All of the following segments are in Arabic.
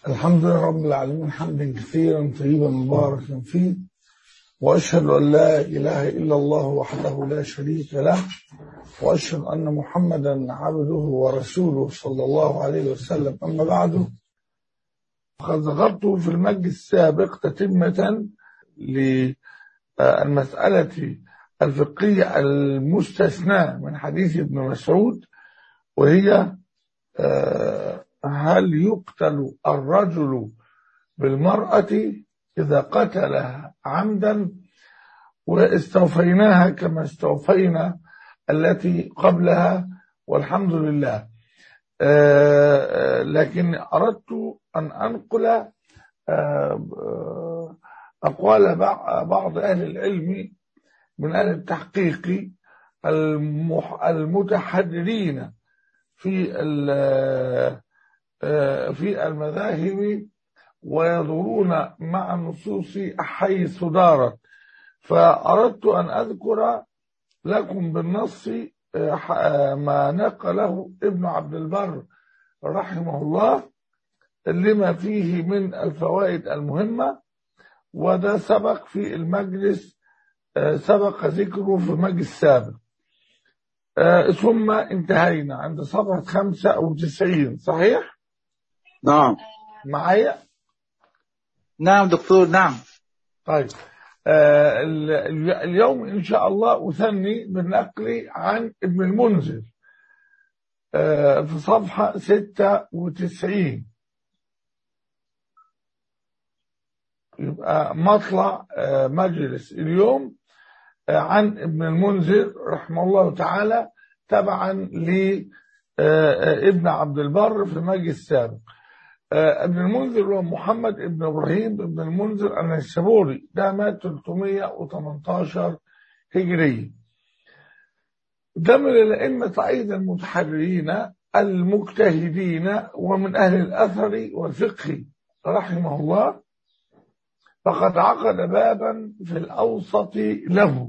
الحمد لله رب العالمين حمدا كثيرا طيبا مباركا فيه، وأشهد أن لا إله إلا الله وحده لا شريك له، وأشهد أن محمدا عبده ورسوله صلى الله عليه وسلم. أما بعد، فقد ذكرت في المجلس السابق تتمة للمسألة الفقهية المستثناة من حديث ابن مسعود، وهي هل يقتل الرجل بالمرأة إذا قتلها عمدا؟ واستوفيناها كما استوفينا التي قبلها والحمد لله. لكن أردت أن أنقل أقوال بعض أهل العلم من أهل التحقيق المتحررين في المذاهب، ويدورون مع النصوص حيث دارت. فأردت أن أذكر لكم بالنص ما نقله ابن عبد البر رحمه الله لما فيه من الفوائد المهمة، وده سبق في المجلس، سبق ذكره في المجلس السابق. ثم انتهينا عند صفحة 95. صحيح؟ نعم معايا؟ نعم دكتور. نعم. طيب، اليوم إن شاء الله أثني بالنقل عن ابن المنذر في صفحة 96. يبقى مطلع مجلس اليوم عن ابن المنذر رحمه الله تعالى، تبعا لابن عبد البر في المجلس السابق. ابن المنذر هو محمد ابن إبراهيم ابن المنذر النيسابوري، ده مات 318 هجرية. ده من الأئمة أيضا المتحررين المجتهدين ومن أهل الأثر والفقه رحمه الله، فقد عقد بابا في الأوسط له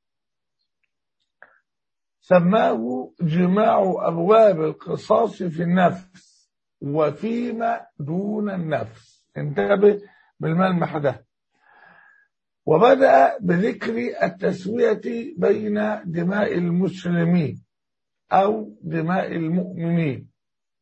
سماه جماع أبواب القصاص في النفس وفيما دون النفس. انتبه بالملمح ده. وبدأ بذكر التسوية بين دماء المسلمين أو دماء المؤمنين،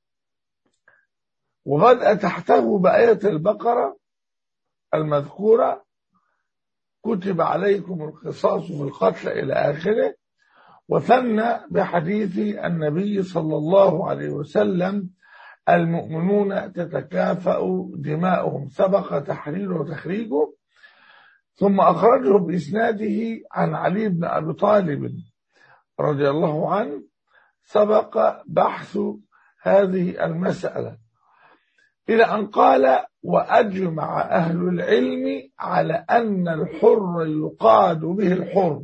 وبدأ تحته بآية البقرة المذكورة: كتب عليكم القصاص في القتل إلى آخره. وثنى بحديث النبي صلى الله عليه وسلم: المؤمنون تتكافأ دماؤهم، سبق تحريره وتخريجه. ثم أخرجه بإسناده عن علي بن أبي طالب رضي الله عنه، سبق بحث هذه المسألة، إلى أن قال: وأجمع أهل العلم على أن الحر يقاد به الحر.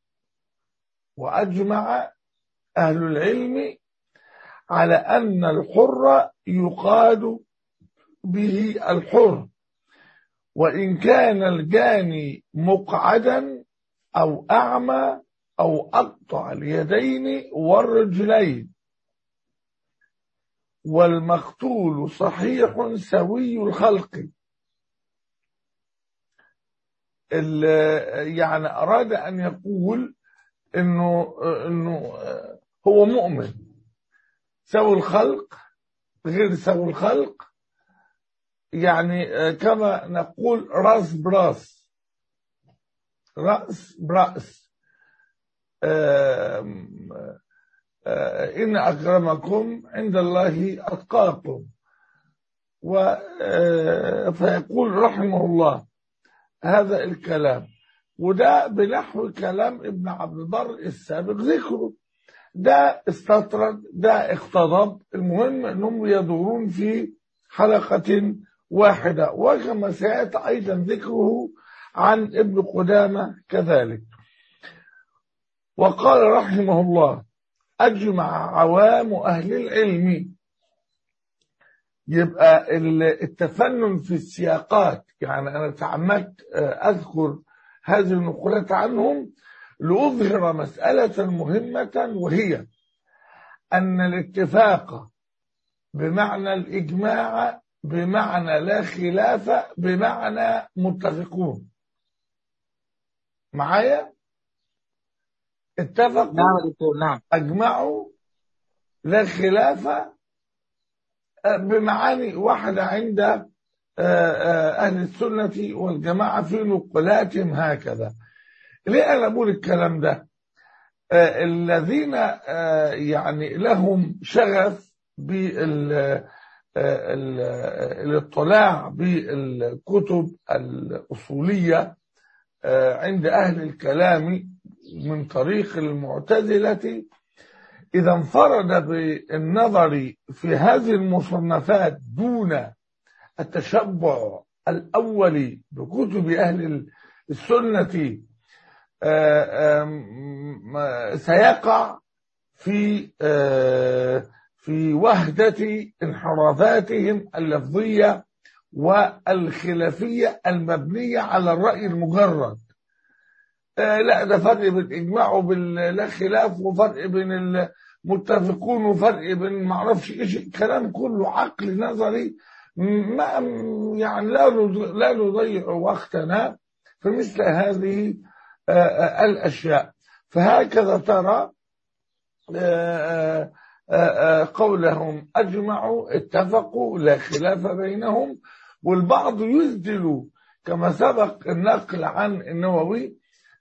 وأجمع أهل العلم على أن الحر يقاد به الحر، وإن كان الجاني مقعدا أو أعمى أو أقطع اليدين والرجلين، والمقتول صحيح سوي الخلق. يعني أراد أن يقول إنه هو مؤمن سوي الخلق غير سوي الخلق، يعني كما نقول راس براس، رأس برأس. إن أكرمكم عند الله أتقاكم. فيقول رحمه الله هذا الكلام، وده بنحو كلام ابن عبد البر السابق ذكره. ده استطرد، ده اقتضب. المهم أنهم يدورون في حلقة واحدة، وكما سيأتي أيضا ذكره عن ابن قدامة كذلك. وقال رحمه الله: أجمع عوام أهل العلم. يبقى التفنن في السياقات، يعني أنا تعمدت أذكر هذه النقولات عنهم لأظهر مسألة مهمة، وهي أن الاتفاق بمعنى الإجماع بمعنى لا خلاف بمعنى متفقون. معايا؟ اتفقوا، نعم دكتور، نعم. أجمعوا، لا خلاف بمعاني واحدة عند أهل السنة والجماعة في نقلاتهم هكذا. ليه أنا بقول الكلام ده؟ الذين يعني لهم شغف بالاطلاع بالكتب الأصولية عند أهل الكلام من طريق المعتزلة، إذا انفرد بالنظر في هذه المصنفات دون التشبع الأولي بكتب أهل السنة سيقع في وهدة انحرافاتهم اللفظية والخلافية المبنية على الرأي المجرد. لا، ده فرق بين الإجماع وبين لا خلاف، وفرق بين المتفقون، وفرق بين معرفش ايش، الكلام كله عقل نظري. ما يعني لا نضيع وقتنا في مثل هذه الأشياء. فهكذا ترى قولهم أجمعوا، اتفقوا، لا خلاف بينهم. والبعض يسدل كما سبق النقل عن النووي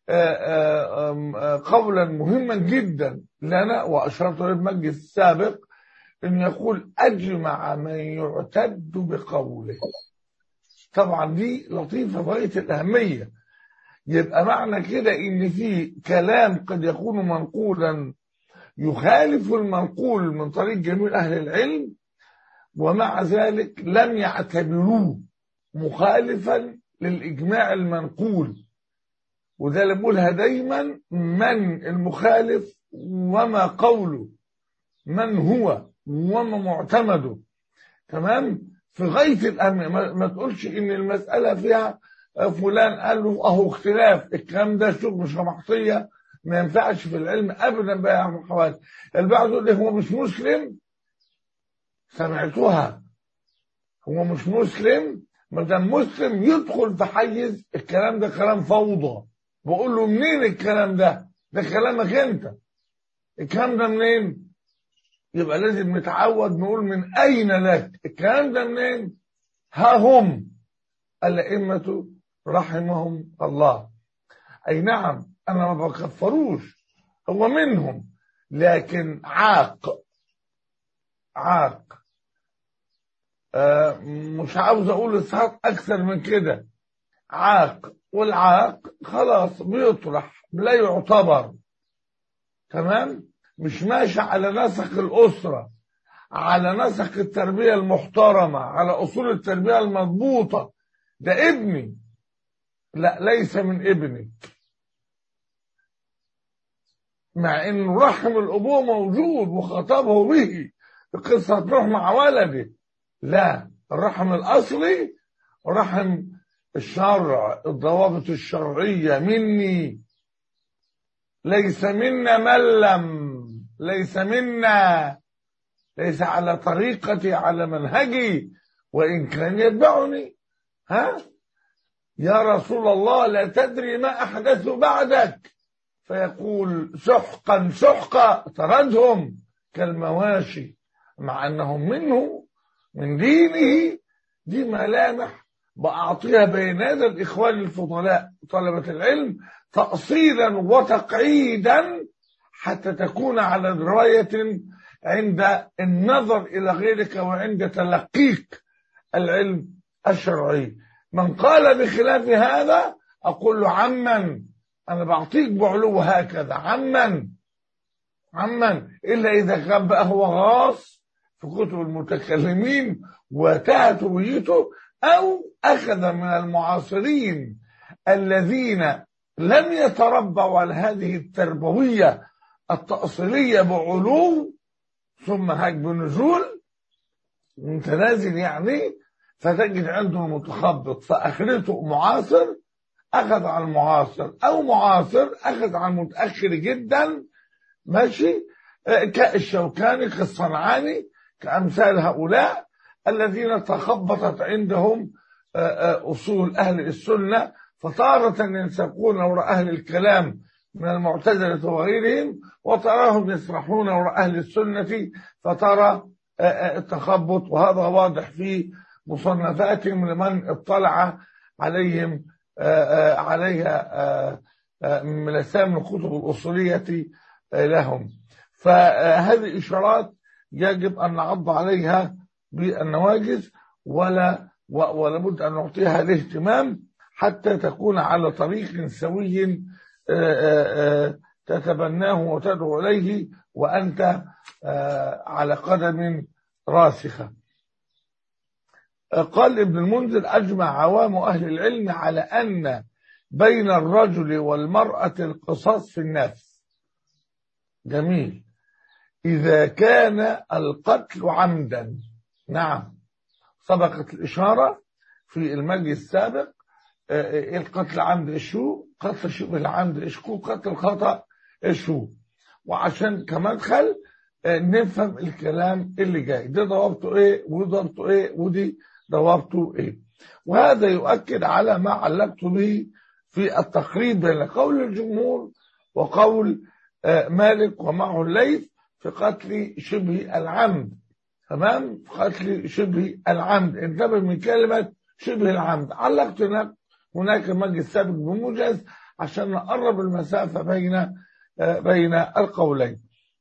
قولا مهما جدا لنا، وأشرت للمجلس السابق، أن يقول أجمع من يعتد بقوله. طبعا دي لطيفة غاية الأهمية. يبقى معنى كده ان في كلام قد يكون منقولا يخالف المنقول من طريق جميع اهل العلم، ومع ذلك لم يعتبروه مخالفا للاجماع المنقول. وده اللي بقولها دايما، من المخالف وما قوله، من هو وما معتمده. تمام؟ في غاية الأهمية. ما تقولش ان المسألة فيها فلان قال له اهو اختلاف، الكلام ده شغل شمحطية ما ينفعش في العلم ابدا بقى يا محمد. البعض يقول لي هو مش مسلم، سمعتوها، هو مش مسلم. ما دام مسلم يدخل في حيز الكلام ده كلام فوضى. بقول له منين الكلام ده؟ ده كلامك انت، الكلام ده منين؟ يبقى لازم نتعود نقول من اين لك الكلام ده منين؟ ها هم الائمه رحمهم الله. اي نعم، انا ما بكفروش، هو منهم، لكن عاق مش عاوز اقول اسحاق اكثر من كده، عاق. والعاق خلاص بيطرح، لا يعتبر. تمام؟ مش ماشي على نسق الاسره، على نسق التربيه المحترمه، على اصول التربيه المضبوطه. ده ابني، لا ليس من ابنك، مع ان رحم الابوه موجود وخطبه به في قصه نوح مع ولده. لا، الرحم الاصلي رحم الشرع، الضوابط الشرعيه مني. ليس منا من لم، ليس منا، ليس على طريقتي، على منهجي، وان كان يتبعني. ها يا رسول الله، لا تدري ما احدث بعدك، فيقول سحقا سحقا، طردهم كالمواشي، مع انهم منه من دينه. دي ملامح بأعطيها بين هذا الإخوان الفضلاء طلبة العلم تأصيلا وتقعيدا، حتى تكون على دراية عند النظر إلى غيرك وعند تلقيك العلم الشرعي. من قال بخلاف هذا أقول له عمن، أنا بعطيك بعلو هكذا، عمن إلا إذا كان بقى هو غاص في كتب المتكلمين وتهت هويته، أو أخذ من المعاصرين الذين لم يتربوا على هذه التربوية التأصيلية بعلو ثم هاج بنزول متنازل يعني، فتجد عنده متخبط، فآخرته معاصر أخذ عن المعاصر، أو معاصر أخذ عن متأخر جدا. ماشي؟ كالشوكاني، كالصنعاني، كأمثال هؤلاء الذين تخبطت عندهم أصول أهل السنة، فتارة ينسقون وراء أهل الكلام من المعتزلة وغيرهم، وتراهم يسرحون وراء أهل السنة، فترى التخبط. وهذا واضح في مصنفاتهم لمن اطلع عليهم عليها من الأسامي الكتب الأصولية لهم. فهذه إشارات يجب أن نعض عليها بالنواجذ، ولا بد أن نعطيها الاهتمام حتى تكون على طريق سوي تتبناه وتدعو إليه وأنت على قدم راسخة. قال ابن المنذر: أجمع عوام أهل العلم على أن بين الرجل والمرأة القصاص في النفس. جميل. إذا كان القتل عمدا. نعم، سبقت الإشارة في المجلس السابق. القتل عمد إشو، قتل شبه العمد إشكو، قتل خطأ إشو. وعشان كمدخل نفهم الكلام اللي جاي، ده ضوابطه إيه وضوابطه إيه ودي ضوابطه إيه. وهذا يؤكد على ما علقت به في التقريب بين قول الجمهور وقول مالك ومعه الليث في قتل شبه العمد. تمام، في قتل شبه العمد. انتبه من كلمة شبه العمد. علقت هناك مجلس سابق بموجز عشان نقرب المسافة بين القولين.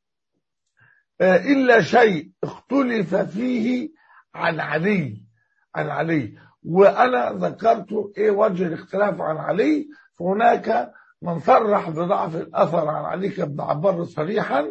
إلا شيء اختلف فيه عن علي، وأنا ذكرت إيه وجه الاختلاف عن علي. فهناك من صرح بضعف الأثر عن علي كابن عبار صريحا،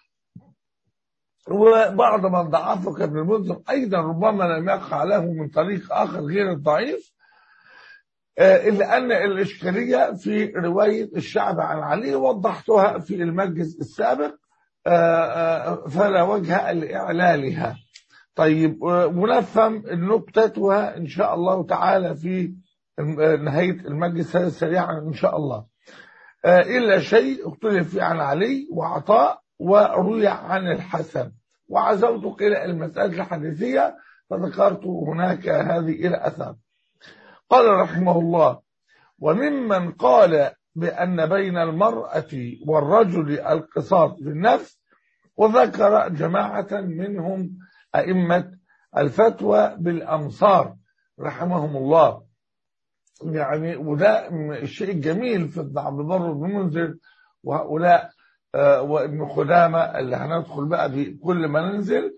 وبعض من ضعفه كابن المنذر أيضا ربما لم يقع له من طريق آخر غير الضعيف، إلا أن الإشكالية في رواية الشعب عن علي وضحتها في المجلس السابق، فلا وجه لإعلالها. طيب، ونفهم نكتتها إن شاء الله تعالى في نهاية المجلس هذا سريعا إن شاء الله. إلا شيء اختلف فيه عن علي وعطاء وروي عن الحسن، وعزوت إلى المسألة الحديثية فذكرت هناك هذه إلى أثر. قال رحمه الله: وممن قال بأن بين المرأة والرجل القصاص في النفس، وذكر جماعة منهم أئمة الفتوى بالأمصار رحمهم الله. يعني وده الشيء الجميل في ابن عبد البر وابن منذر وهؤلاء وابن خدامة اللي هندخل بقى بكل ما ننزل،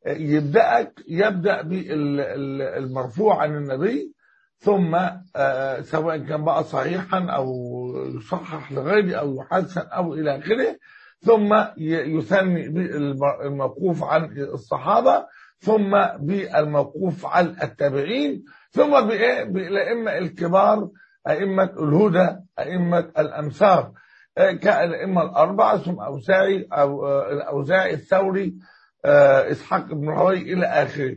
يبدأ بالمرفوع عن النبي، ثم سواء كان بقى صحيحا أو يصحح لغيره أو يحسن أو إلى آخره، ثم يثني بالموقوف عن الصحابة، ثم بالموقوف عن التابعين، ثم بالأئمة الكبار، أئمة الهدى، أئمة الأمثار كالأئمة الأربعة، ثم الأوزاعي الثوري إسحاق بن راهويه إلى آخره.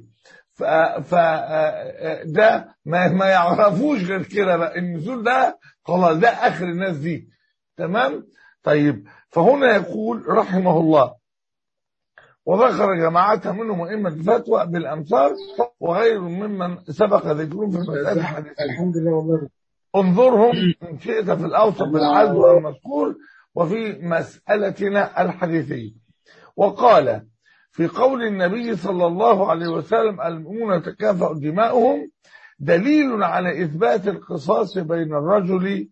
فده ما يعرفوش غير كده بقى، النزول ده خلاص ده آخر الناس دي. تمام. طيب، فهنا يقول رحمه الله: وذكر جماعة منهم أئمة الفتوى بالأمثال وغير ممن سبق ذكرهم في المسألة الحديثية. الحمد لله والله. انظرهم إن شئت في الأوسط بالعدل والمذكور وفي مسألتنا الحديثية. وقال في قول النبي صلى الله عليه وسلم: المؤمنون تكافأ دماؤهم، دليل على إثبات القصاص بين الرجل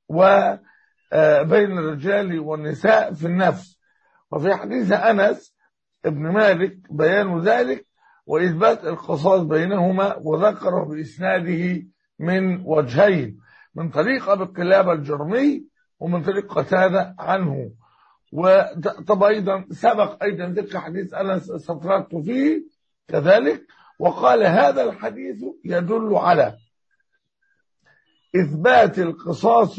وبين الرجال والنساء في النفس. وفي حديث أنس ابن مالك بيان ذلك وإثبات القصاص بينهما، وذكره بإسناده من وجهين: من طريق أبي قلابة الجرمي ومن طريق قتادة عنه. وطب أيضا سبق أيضا ذكر حديث أنس استطردت فيه كذلك. وقال: هذا الحديث يدل على إثبات القصاص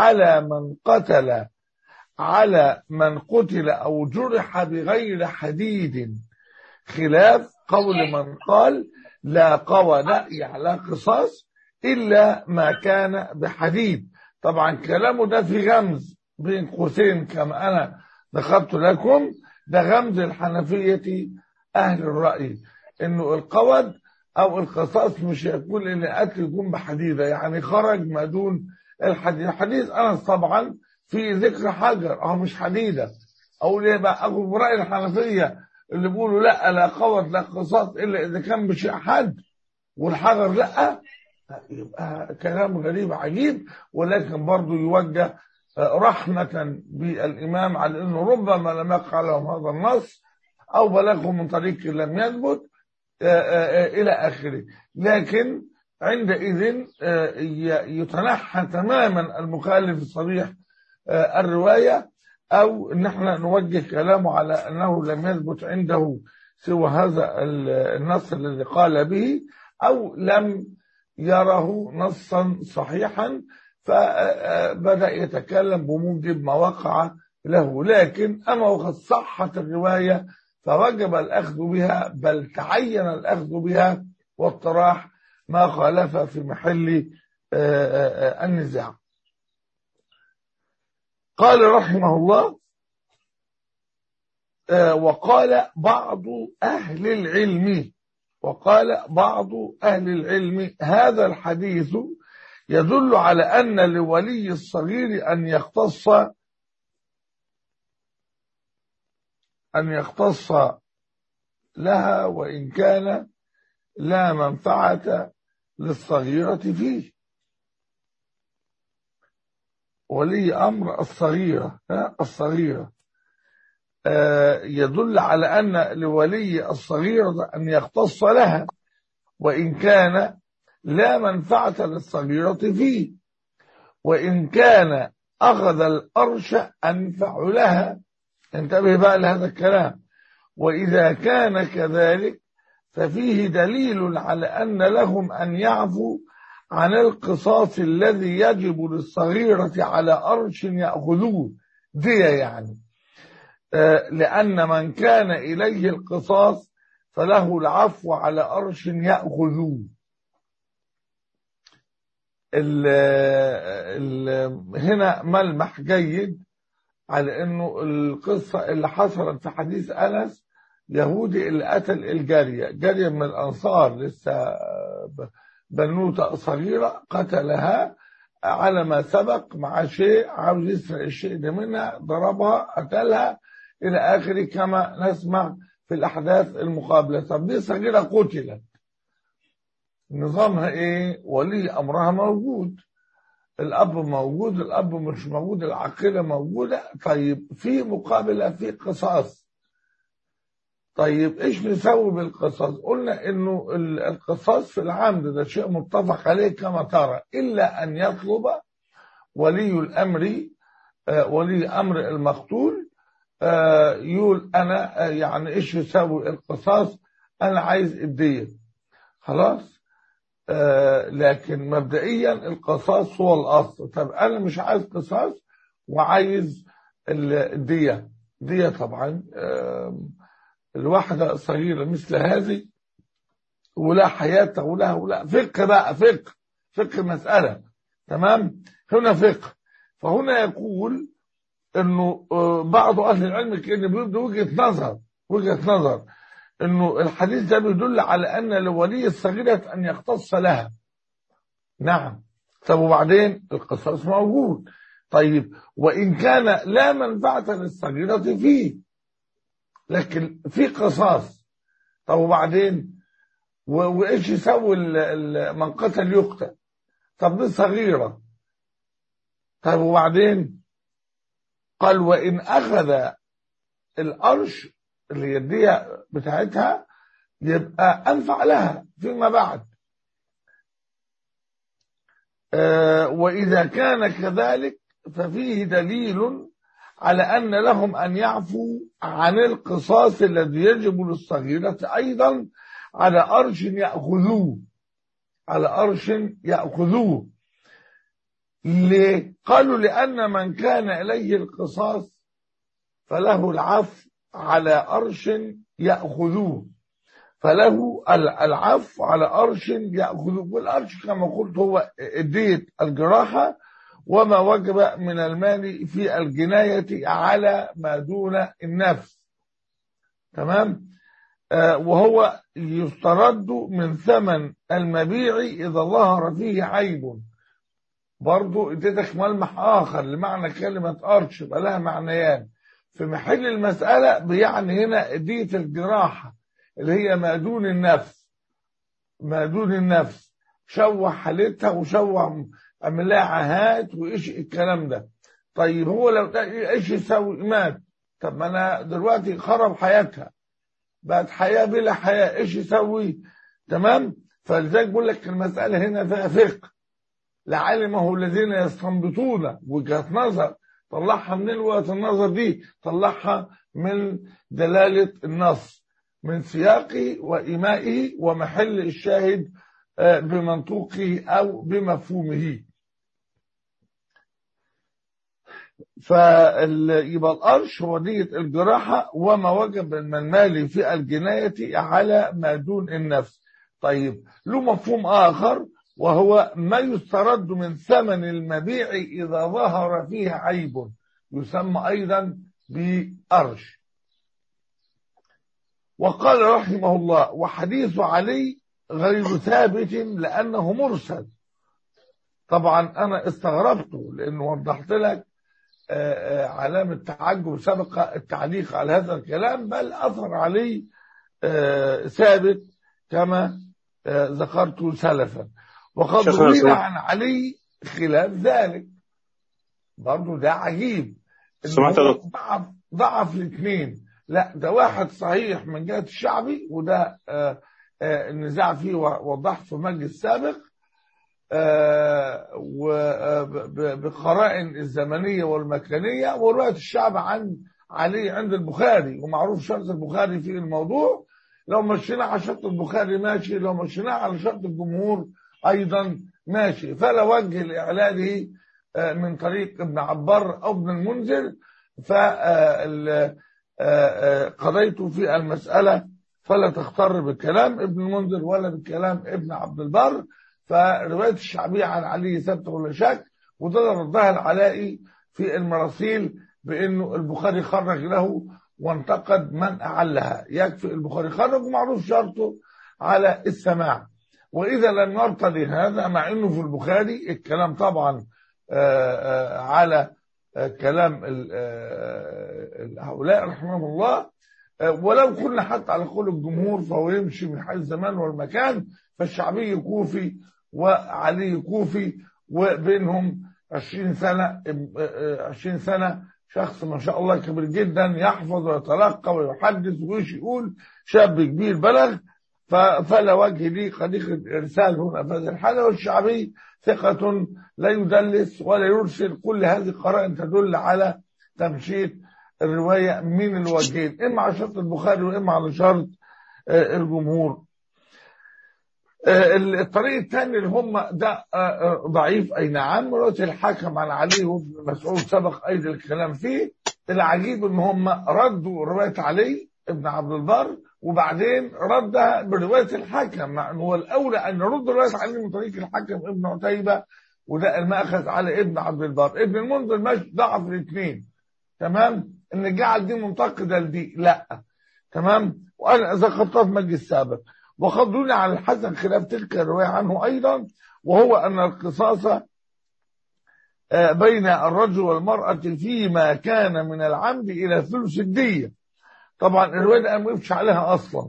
على من قتل أو جرح بغير حديد، خلاف قول من قال لا قود على قصاص إلا ما كان بحديد. طبعا كلامه ده في غمز بين قوسين كما أنا ذكرت لكم، ده غمز الحنفية أهل الرأي إنه القود او القصاص مش هيكون ان القتل يكون بحديده، يعني خرج ما دون الحديد. حديث انس طبعا في ذكر حجر او مش حديده. او ليه بقى اخذ براي الحنفيه اللي بيقولوا لا قوت لا قصاص الا اذا كان بشيء حد والحجر لا، يبقى كلام غريب عجيب. ولكن برضه يوجه رحمة بالإمام على أنه ربما لم يقع لهم هذا النص أو بلغه من طريق لم يثبت إلى آخره. لكن عندئذ يتنحى تماما المخالف الصريح الرواية، أو ان احنا نوجه كلامه على أنه لم يثبت عنده سوى هذا النص الذي قال به، أو لم يره نصا صحيحا فبدأ يتكلم بموجب ما وقع له. لكن أما وقد صحت الرواية فوجب الأخذ بها، بل تعين الأخذ بها واطراح ما خالف في محل النزاع. قال رحمه الله: وقال بعض أهل العلم هذا الحديث يدل على أن لولي الصغير أن يختص لها وإن كان لا منفعة للصغيرة فيه. ولي أمر الصغيرة يدل على أن لولي الصغيرة أن يختص لها وإن كان لا منفعة للصغيرة فيه، وإن كان أخذ الأرش أنفع لها. انتبه بقى لهذا الكلام. وإذا كان كذلك ففيه دليل على أن لهم أن يعفوا عن القصاص الذي يجب للصغيرة على أرش يأخذوه دية، يعني لأن من كان إليه القصاص فله العفو على أرش يأخذوه. هنا ملمح جيد على انه القصة اللي حصلت في حديث أنس، يهودي اللي قتل جارية من الأنصار، لسه بنوتة صغيرة، قتلها على ما سبق مع شيء عاوز يسرق الشيء ده منها، ضربها قتلها إلى آخره كما نسمع في الأحداث المقابلة. طب دي صغيرة قتلت، نظامها ايه؟ ولي امرها موجود، الاب موجود، الاب مش موجود، العاقله موجوده. طيب في مقابله في قصاص. طيب ايش نسوي بالقصاص؟ قلنا انه القصاص في العمد ده شيء متفق عليه كما ترى، الا ان يطلب ولي الامر ولي امر المقتول يقول انا يعني ايش يسوي القصاص، انا عايز الدية، خلاص. لكن مبدئيا القصاص هو الأصل. طب أنا مش عايز قصاص وعايز الدية. دية طبعا الواحدة صغيرة مثل هذه ولا حياة ولا فقه بقى، فقه مسألة، تمام. هنا فقه. فهنا يقول انه بعض اهل العلم كأنه بيبدو وجهة نظر انه الحديث ده بيدل على ان لولي الصغيرة ان يختص لها. نعم. طب وبعدين القصاص موجود. طيب وان كان لا منفعة للصغيرة فيه، لكن في قصاص. طب وبعدين وايش يسوي من قتل يقتل؟ طب دي صغيرة. طب وبعدين قال وان اخذ الارش اللي هي الدية بتاعتها يبقى أنفع لها فيما بعد. وإذا كان كذلك ففيه دليل على أن لهم أن يعفوا عن القصاص الذي يجب للصغيرة أيضا على أرش يأخذوه. ليه؟ قالوا لأن من كان إليه القصاص فله العفو على أرش يأخذوه، فله العفو على أرش يأخذوه. والأرش كما قلت هو دية الجراحة وما وجب من المال في الجناية على ما دون النفس، تمام. وهو يسترد من ثمن المبيع إذا ظهر فيه عيب. برضو اديتك ملمح آخر لمعنى كلمة أرش، يبقى لها معنيان في محل المسألة. بيعني هنا دية الجراحة اللي هي ما دون النفس، ما دون النفس، شوه حالتها وشوه عمل لها عاهات وايش الكلام ده. طيب هو لو ايش يسوي؟ مات. طب ما انا دلوقتي خرب حياتها، بقت حياة بلا حياة، ايش يسوي؟ تمام. فلذلك بقول لك المسألة هنا فيها فقه، لعلمه الذين يستنبطون وجهة نظر. طلعها من وجهة النظر دي، طلعها من دلالة النص، من سياقه وإيمائه ومحل الشاهد بمنطوقه أو بمفهومه. فيبقى الأرش هو دية الجراحة وما وجب من المال في الجناية على ما دون النفس. طيب له مفهوم آخر، وهو ما يسترد من ثمن المبيع إذا ظهر فيه عيب، يسمى أيضا بأرش. وقال رحمه الله: وحديث علي غير ثابت لأنه مرسل. طبعا أنا استغربته لأنه وضحت لك علامة تعجب سبق التعليق على هذا الكلام، بل أثر علي ثابت كما ذكرت سلفا. وقد روي عن علي خلاف ذلك. برضه ده عجيب، ضعف الاثنين. لا ده واحد صحيح من جهة الشعبي، وده النزاع فيه وضحت في مجلس السابق، وبقرائن الزمنية والمكانية. ورواية الشعب عن علي عند البخاري، ومعروف شرط البخاري في الموضوع. لو مشينا على شرط البخاري ماشي، لو مشينا على شرط الجمهور أيضا ماشي. فلا وجه لإعلاله من طريق ابن عبار أو ابن المنذر. فقضيت في المسألة فلا تختار بكلام ابن المنذر ولا بكلام ابن عبد البر. فرواية الشعبية عن علي ثابتة ولا شك، وده ردها العلائي في المراسيل بأنه البخاري خرج له وانتقد من أعلها. يكفي البخاري خرج ومعروف شرطه على السماع. وإذا لم يرتضي هذا، مع أنه في البخاري الكلام طبعا على كلام هؤلاء رحمهم الله، ولو كنا حتى على قول الجمهور فهو يمشي من حيث الزمان والمكان. فالشعبي كوفي وعلي كوفي، وبينهم 20 سنة، شخص ما شاء الله كبير جدا، يحفظ ويتلقى ويحدث ويش يقول، شاب كبير بلغ. فلا وجه لي قضية الإرسال هنا في هذه الحالة. والشعبي ثقة لا يدلس ولا يرسل. كل هذه قرائن تدل على تمشيط الرواية من الوجهين، إما على شرط البخاري وإما على شرط الجمهور. الطريق الثاني اللي هم ده ضعيف أي نعم، رواية الحاكم عن علي وابن مسعود سبق أيضا الكلام فيه. العجيب إن هم ردوا رواية علي ابن عبد البر وبعدين ردها برواية الحاكم، مع أنه هو الأولى أن نرد رواية علي من طريق الحاكم ابن عتيبة، وده المأخذ على ابن عبد البر. ابن المنذر ماشي ضعف الاثنين، تمام. إن جعل دي منتقدة لدي لا، تمام. وأنا ذكرتها في مجلس السابق. وقد روي عن الحسن خلاف تلك الرواية عنه أيضا، وهو أن القصاص بين الرجل والمرأة فيما كان من العمد إلى ثلث الدية. طبعا الرواية دي ما وقفش عليها أصلا،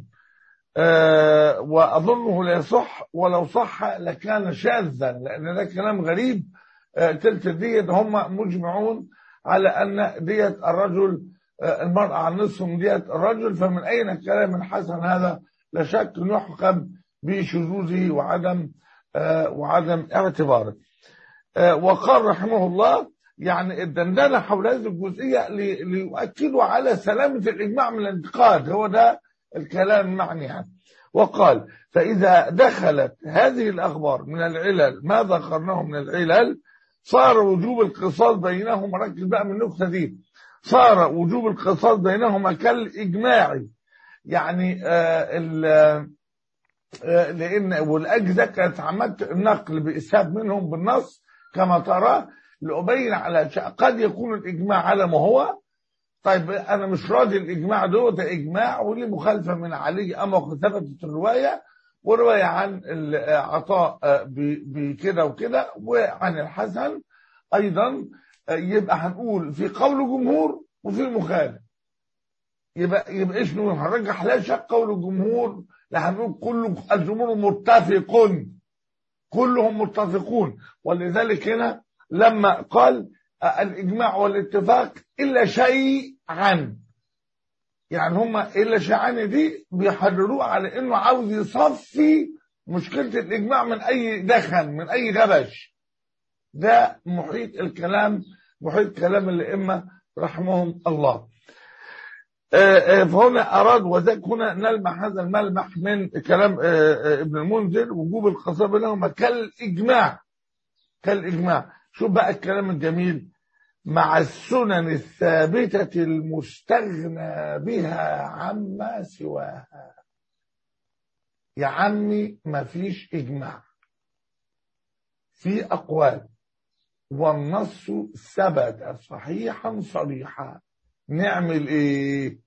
وأظنه لا يصح، ولو صح لكان شاذا، لأن ده كلام غريب. تلك الدية هم مجمعون على أن دية الرجل المرأة عن نصف من دية الرجل. فمن أين كلام الحسن هذا؟ لا شك يحكم بشذوذه وعدم اعتباره. وقال رحمه الله يعني الدندنة حول هذه الجزئية ليؤكدوا على سلامة الإجماع من الانتقاد، هو ده الكلام المعني عنه. وقال: فإذا دخلت هذه الأخبار من العلل ما ذكرناه من العلل، صار وجوب القصاص بينهما، ركز بقى من النقطة دي، صار وجوب القصاص بينهما كالإجماع. يعني لأن والأجزاء كانت عملت النقل بإسهاب منهم بالنص كما ترى، لأبين على قد يكون الإجماع على ما هو، طيب انا مش راضي الاجماع ده اجماع وليه مخالفه من علي اما ثبتت الروايه وروايه عن عطاء بكده وكده وعن الحسن ايضا، يبقى هنقول في قول جمهور وفي مخالف. يبقى ايش نقول؟ هنرجح لا شك قول الجمهور، لا هنقول كل الجمهور متفقون، كلهم متفقون. ولذلك هنا لما قال الاجماع والاتفاق الا شيئا، يعني هما الا شيئا دي بيحرروه على انه عاوز يصفي مشكله الاجماع من اي دخن، من اي غبش. ده محيط الكلام، محيط كلام الائمه رحمهم الله. فهنا أراد وذاك هنا نلمح هذا الملمح من كلام ابن المنذر وجوب القصاص بينهما كالإجماع. كالإجماع. شوف بقى الكلام الجميل: مع السنن الثابتة المستغنى بها عما سواها. يا عمي ما فيش إجماع، في أقوال والنص ثبت صحيحا صريحا، نعمل ايه؟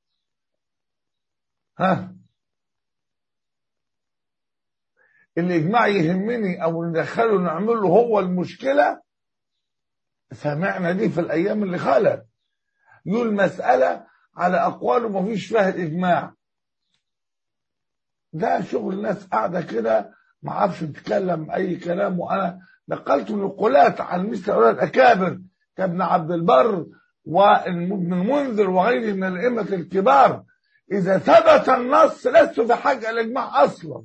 الاجماع يهمني او ندخله نعمله هو المشكله؟ سمعنا دي في الايام اللي خلت، يقول مساله على اقوال وما فيش فيها الاجماع. ده شغل ناس قاعده كده ما عارفش تتكلم اي كلام. وانا نقلت نقولات عن مثل هؤلاء الاكابر كابن عبد البر وابن المنذر وغيره من الائمه الكبار. اذا ثبت النص لست في حاجه الاجماع اصلا،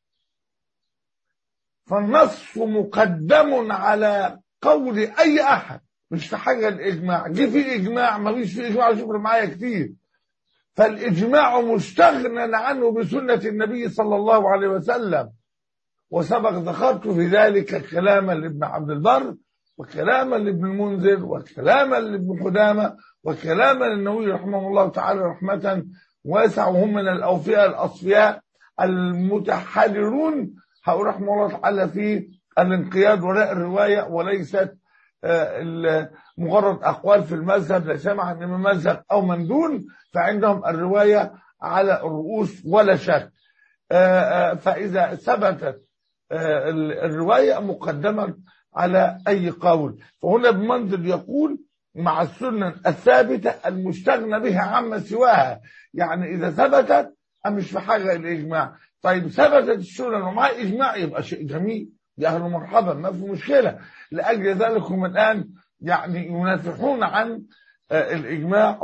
فالنص مقدم على قول اي احد، مش في حاجه الاجماع. جه في اجماع ما فيش في اجماع، شوف معايا كتير. فالاجماع مستغنى عنه بسنه النبي صلى الله عليه وسلم. وسبق ذكرت في ذلك كلاما لابن عبد البر وكلاما لابن المنذر وكلاما لابن قدامه وكلاما للنووي رحمه الله تعالى رحمه واسعة، وهم من الاوفياء الاصفياء المتحررون رحمه الله تعالى في الانقياد وراء الروايه، وليست مجرد اقوال في المذهب لا سمع من مذهب او من دون، فعندهم الروايه على الرؤوس ولا شك. فاذا ثبتت الروايه مقدمه على اي قول. فهنا ابن منذر يقول مع السنن الثابته المستغنى بها عما سواها، يعني اذا ثبتت مش في حاجه الاجماع. طيب ثبتت السنن ومع اجماع يبقى شيء جميل، يا اهلا مرحبا، ما في مشكله. لاجل ذلك هم الان يعني ينافحون عن الاجماع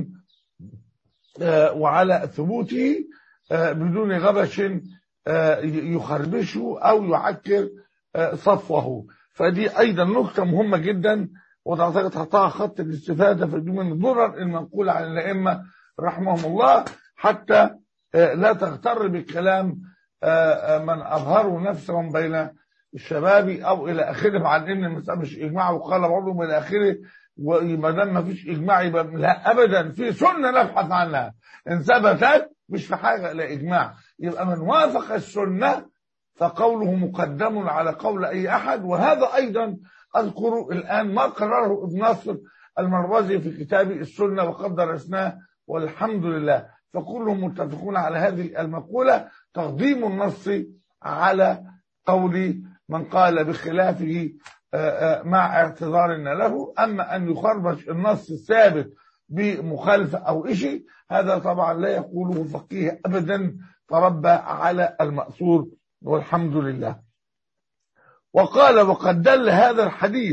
وعلى ثبوته بدون غبش يخربشه او يعكر صفوه. فدي ايضا نقطه مهمه جدا، وتعتقد حطها خط الاستفاده في من الضرر المنقوله عن الائمه رحمهم الله، حتى لا تغتر بالكلام من اظهروا نفسهم بين الشباب او الى اخره، عن ان المساله مش اجماع وقال بعضهم الى اخره. وما دام ما فيش اجماع يبقى لا ابدا، في سنه نبحث عنها ان ثبتت، مش في حاجه الى اجماع. يبقى من وافق السنه فقوله مقدم على قول اي احد. وهذا ايضا اذكر الان ما قرره ابن ناصر المروزي في كتاب السنه وقد درسناه والحمد لله. فكلهم متفقون على هذه المقوله، تقديم النص على قول من قال بخلافه مع اعتذارنا له. اما ان يخربش النص الثابت بمخالفه او شيء، هذا طبعا لا يقوله فقيه ابدا، تربى على المأثور والحمد لله. وقال وقد دل هذا الحديث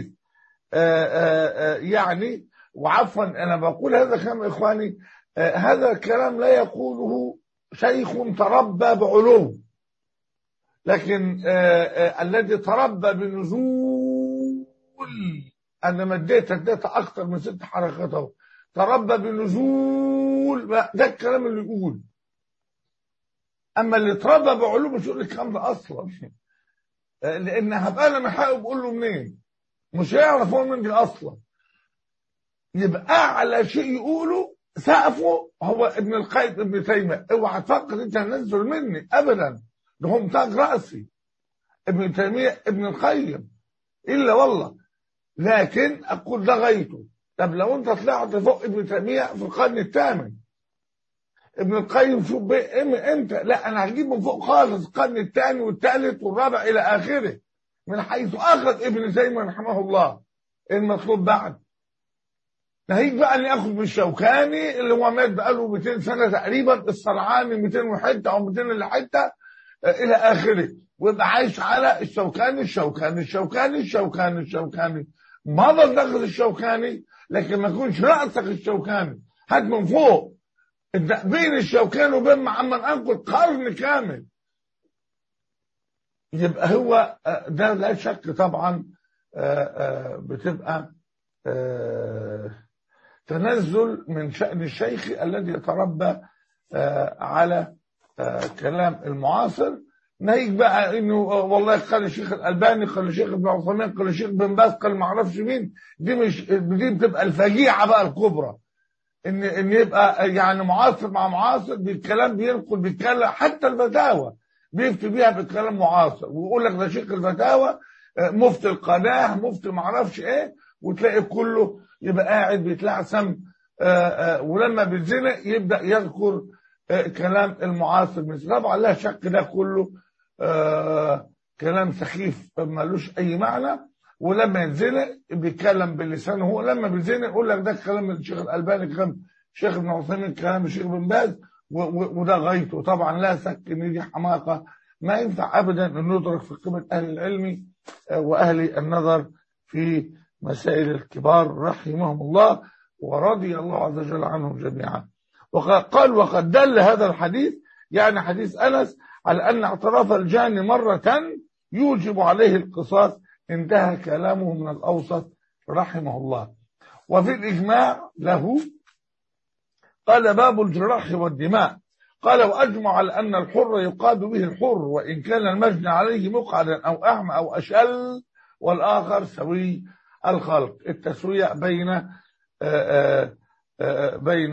يعني، وعفوا انا بقول هذا كلام اخواني، هذا الكلام لا يقوله شيخ تربى بعلوم، لكن الذي تربى بنزول، انا مديت اكثر من 6 حركات اهو، تربى بنزول، ده الكلام اللي يقول. اما اللي تربى بعلوم مش يقول الكلام ده اصلا، لان هبقى انا محاول بقول له منين، مش هيعرف هو مني اصلا. يبقى اعلى شيء يقوله سقفه هو ابن القيم ابن تيميه. اوعى تفكر انت هننزل مني ابدا، ده هم تاج راسي ابن تيميه ابن القيم الا والله. لكن اقول ده غايته، طب لو انت طلعت فوق ابن تيمية في القرن الثامن، ابن القيم شوف امتى، لا انا هجيب من فوق خالص القرن الثاني والثالث والرابع الى اخره، من حيث اخذ ابن تيمية رحمه الله. المطلوب بعد ناهيك بقى ان ياخذ بالشوكاني اللي هو مات بقاله 200 سنه تقريبا، الصنعاني 200 وحته او 200 الا حته الى اخره، ويبقى عايش على الشوكاني الشوكاني الشوكاني الشوكاني الشوكاني. ماذا دخل الشوكاني؟ لكن ما يكونش راسك الشوكاني، هات من فوق بين الشوكاني وبين محمد انقل قرن كامل. يبقى هو ده لا شك طبعا بتبقى تنزل من شأن الشيخ الذي يتربى على كلام المعاصر. ناهيك بقى انه والله قال الشيخ الالباني، قال الشيخ ابن عثيمين، قال الشيخ بن باز، قال ما اعرفش مين، دي بتبقى الفجيعه بقى الكبرى، ان يبقى يعني معاصر مع معاصر بالكلام بينقل بيتكلم، حتى الفتاوى بيفتي بيها بالكلام معاصر، ويقول لك ده شيخ الفتاوى مفتي القناه مفتي ما اعرفش ايه، وتلاقي كله يبقى قاعد بيتلعثم، ولما بيتزنق يبدا يذكر كلام المعاصر. مثل طبعا لا شك ده كله كلام سخيف ملوش اي معنى، ولما يتزنق بيتكلم بلسانه هو، لما بيتزنق يقول لك ده كلام الشيخ الالباني، كلام الشيخ ابن عثيمين، كلام الشيخ بن باز، وده غايته. طبعا لا شك ان دي حماقه ما ينفع ابدا ان ندرك في قيمه اهل العلم واهل النظر في مسائل الكبار رحمهم الله ورضي الله عز وجل عنهم جميعا. وقال وقد دل هذا الحديث، يعني حديث أنس، على أن اعتراف الجاني مرة يوجب عليه القصاص. انتهى كلامه من الأوسط رحمه الله. وفي الإجماع له قال باب الجراح والدماء، قال وأجمع على أن الحر يقاد به الحر وإن كان المجني عليه مقعدا أو أعمى أو أشل، والآخر سوي الخلق. التسوية بين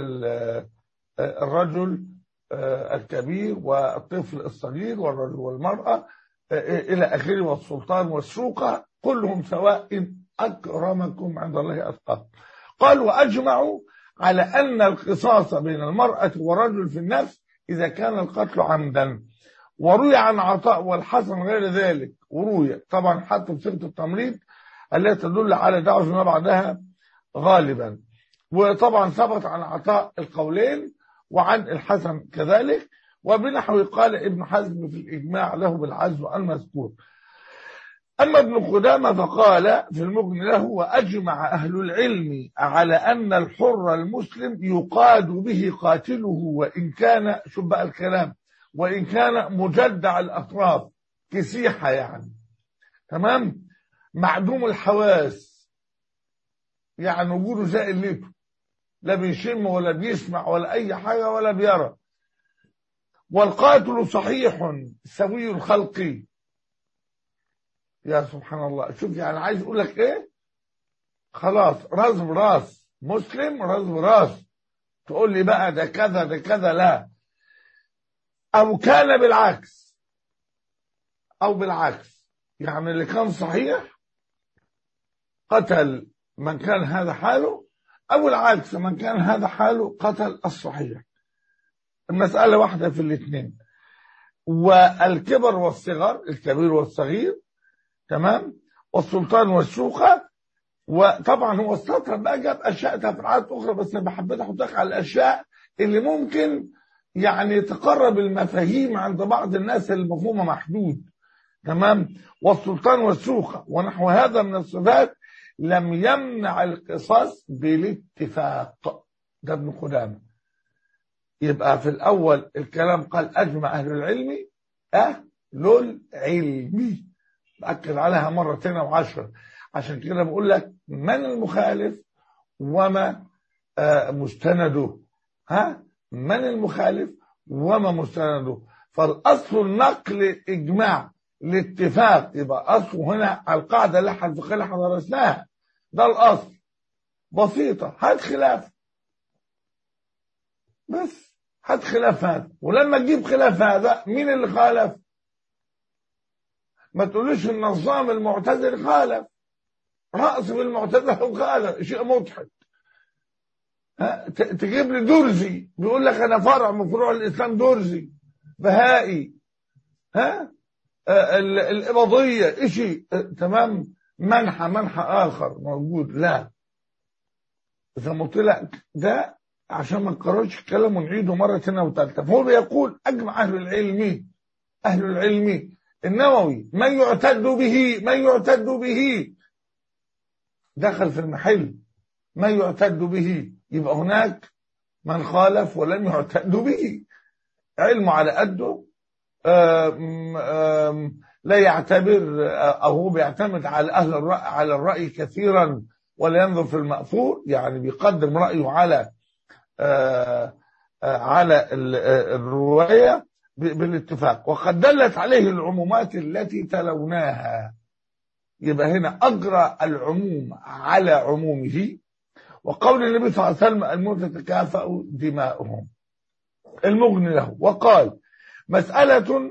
الرجل الكبير والطفل الصغير والرجل والمرأة إلى آخره، والسلطان والسوقة كلهم سواء أكرمكم عند الله أتقاكم. قال وأجمعوا على أن القصاص بين المرأة والرجل في النفس إذا كان القتل عمدا. وروي عن عطاء والحسن غير ذلك، وروي طبعا حتى بصيغة التمريض التي تدل على دعوة ما بعدها غالبا. وطبعا ثبت عن عطاء القولين وعن الحسن كذلك، وبنحو قال ابن حزم في الإجماع له بالعزم المذكور. أما ابن قدامة فقال في المغني له وأجمع أهل العلم على أن الحر المسلم يقاد به قاتله وإن كان، شوف بقى الكلام، وإن كان مجدع الأطراف كسيحة يعني، تمام، معدوم الحواس، يعني وجوده زي قلته، لا بيشم ولا بيسمع ولا أي حاجة ولا بيرى. والقاتل صحيح سوي الخلق. يا سبحان الله، شوف يعني عايز اقول لك ايه، خلاص راس براس، مسلم راس براس، تقول لي بقى ده كذا ده كذا، لا. او كان بالعكس، او بالعكس، يعني اللي كان صحيح قتل من كان هذا حاله، او العكس من كان هذا حاله قتل الصحيح. المسألة واحدة في الاثنين. والكبر والصغر، الكبير والصغير، تمام، والسلطان والشوخة. وطبعا هو السطر بقى جاب اشياء تفرعات اخرى، بس انا حبيت احطك على الاشياء اللي ممكن يعني تقرب المفاهيم عند بعض الناس اللي مفهومها محدود، تمام. والسلطان والشوخة ونحو هذا من الصفات لم يمنع القصاص بالاتفاق. ده ابن قدامة. يبقى في الاول الكلام قال اجمع اهل العلم، اهل العلم، بأكد عليها مرتين او 10، عشان كده بقول لك من المخالف وما مستنده. من المخالف وما مستنده. فالاصل النقل اجماع الاتفاق، يبقى اصل هنا على القاعده اللي احنا درسناها، ده الاصل. بسيطه، هات خلاف بس، هات خلاف هذا، ولما تجيب خلاف هذا مين اللي خالف؟ ما تقولوش النظام المعتزلي خالف، رأس بالمعتزلة وقال شيء مضحك. تجيب لي درزي بيقول لك انا فرع من فروع الاسلام، درزي بهائي، الإباضية شيء تمام، منحى آخر موجود. لا، إذا ما قلت لك ده عشان ما نكررش الكلام ونعيده مرة ثانية وثالثة. فهو بيقول أجمع أهل العلم النووي من يعتد به دخل في المحل، من يعتد به، يبقى هناك من خالف ولم يعتد به، علمه على قده، لا يعتبر أو هو بيعتمد على أهل الرأي، على الرأي كثيرا ولا ينظر في المأثور، يعني بيقدم رأيه على الرواية بالاتفاق. وقد دلت عليه العمومات التي تلوناها، يبقى هنا أجرى العموم على عمومه. وقول النبي صلى الله عليه وسلم الموت تتكافأ دماؤهم، المغني له. وقال مسألة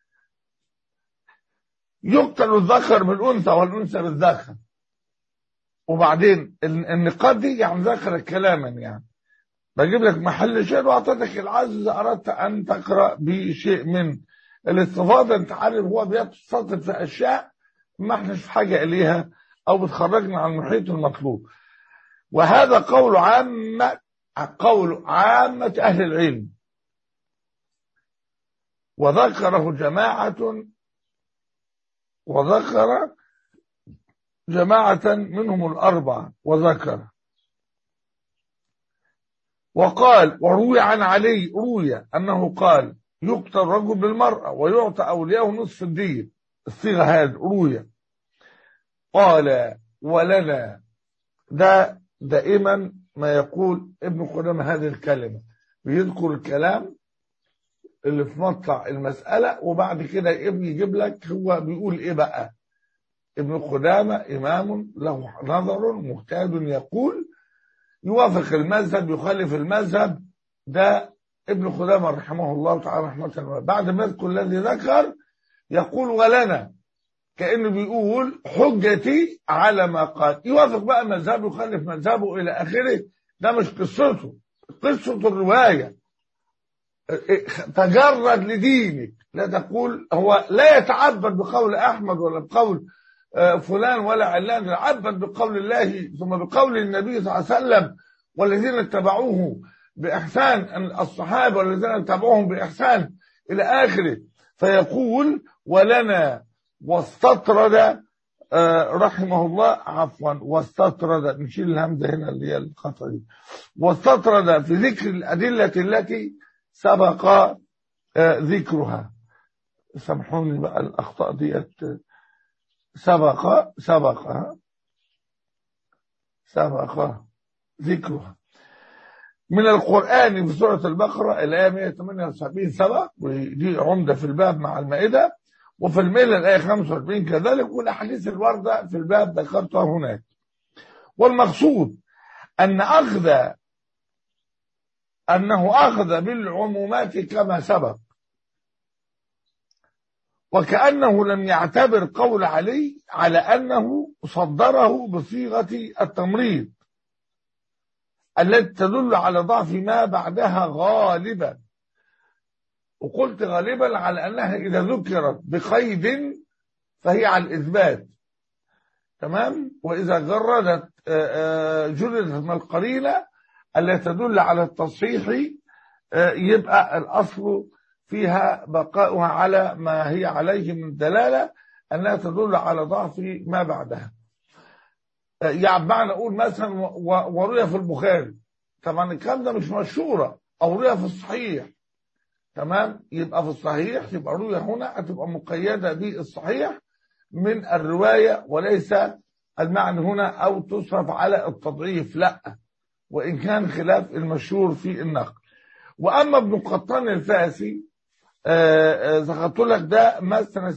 يقتل الذكر بالأنثى والأنثى بالذكر. وبعدين النقاط دي يعني ذكر كلاما، يعني بجيب لك محل شيء واعطيتك العزز إذا أردت أن تقرأ بشيء من الاستفاضة. أنت عارف هو بيتصدر في أشياء ما احناش في حاجة إليها أو بتخرجنا عن المحيط المطلوب. وهذا قول عامة أهل العلم، وذكر جماعة منهم الأربعة. وقال وروي عن علي أنه قال يقتل الرجل بالمرأة ويعطى أولياءه نصف الدين. الصيغة هذه روي. قال ولنا، ده دائما ما يقول ابن قدامة هذه الكلمة، بيذكر الكلام اللي في مطلع المسألة وبعد كده يجيب لك هو بيقول ايه بقى. ابن قدامة إمام له نظر مجتهد، يقول يوافق المذهب يخالف المذهب. ده ابن قدامة رحمه الله تعالى رحمة الله. بعد ما يذكر الذي ذكر يقول ولنا، كأنه بيقول حجتي على ما قال. يوافق بقى مذهبه يخالف مذهبه إلى آخره، ده مش قصته، قصة الرواية. تجرد لدينك، لا تقول هو لا يتعبد بقول أحمد ولا بقول فلان ولا علان، يتعبد بقول الله ثم بقول النبي صلى الله عليه وسلم والذين اتبعوه بإحسان، الصحابة والذين اتبعوهم بإحسان إلى آخره. فيقول ولنا، واستطرد رحمه الله، عفوا واستطرد، نشيل الهمزة هنا اللي هي الخطأ دي، واستطرد في ذكر الأدلة التي سبق ذكرها. سامحوني بقى الأخطاء ديت، سبق ذكرها من القرآن في سورة البقرة الآية 178 سبق، ودي عمدة في الباب مع المائدة، وفي المائدة الآية 45 كذلك، والأحاديث الواردة في الباب ذكرتها هناك. والمقصود أنه أخذ بالعمومات كما سبق، وكأنه لم يعتبر قول علي على أنه صدره بصيغة التمريض التي تدل على ضعف ما بعدها غالبا. وقلت غالبا على أنها إذا ذكرت بقيد فهي على الإثبات، تمام. وإذا جردت من القرينة التي تدل على التصحيح يبقى الأصل فيها بقاؤها على ما هي عليه من دلالة أنها تدل على ضعف ما بعدها. يعني معنى أقول مثلا وروي في البخاري، طبعا الكلام ده مش مشهورة، أو روي في الصحيح، تمام. يبقى في الصحيح يبقى روي هنا هتبقى مقيدة بالصحيح من الرواية، وليس المعنى هنا أو تصرف على التضعيف، لا، وإن كان خلاف المشهور في النقل. وأما ابن قطان الفاسي ذكرت لك ده مثلا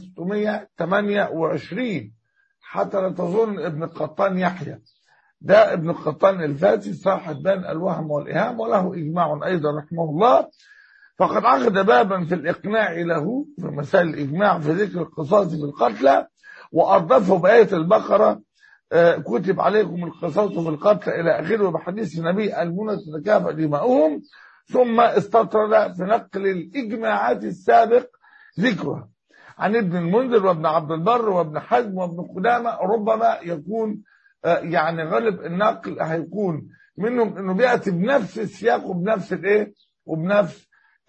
628، حتى لا تظن ابن قطان يحيى، ده ابن قطان الفاسي صاحب بين الوهم والإيهام، وله إجماع أيضا رحمه الله. فقد عقد بابا في الإقناع له في مسائل الإجماع في ذكر القصاص في القتلى، وأردفه بآية البقرة كتب عليكم القصاص في القتل إلى آخره بحديث النبي المؤمنون تتكافأ دماؤهم، ثم استطرد في نقل الإجماعات السابق ذكرها عن ابن المنذر وابن عبد البر وابن حزم وابن قدامة. ربما يكون يعني غالب النقل هيكون منهم انه بياتي بنفس السياق وبنفس الايه وبنفس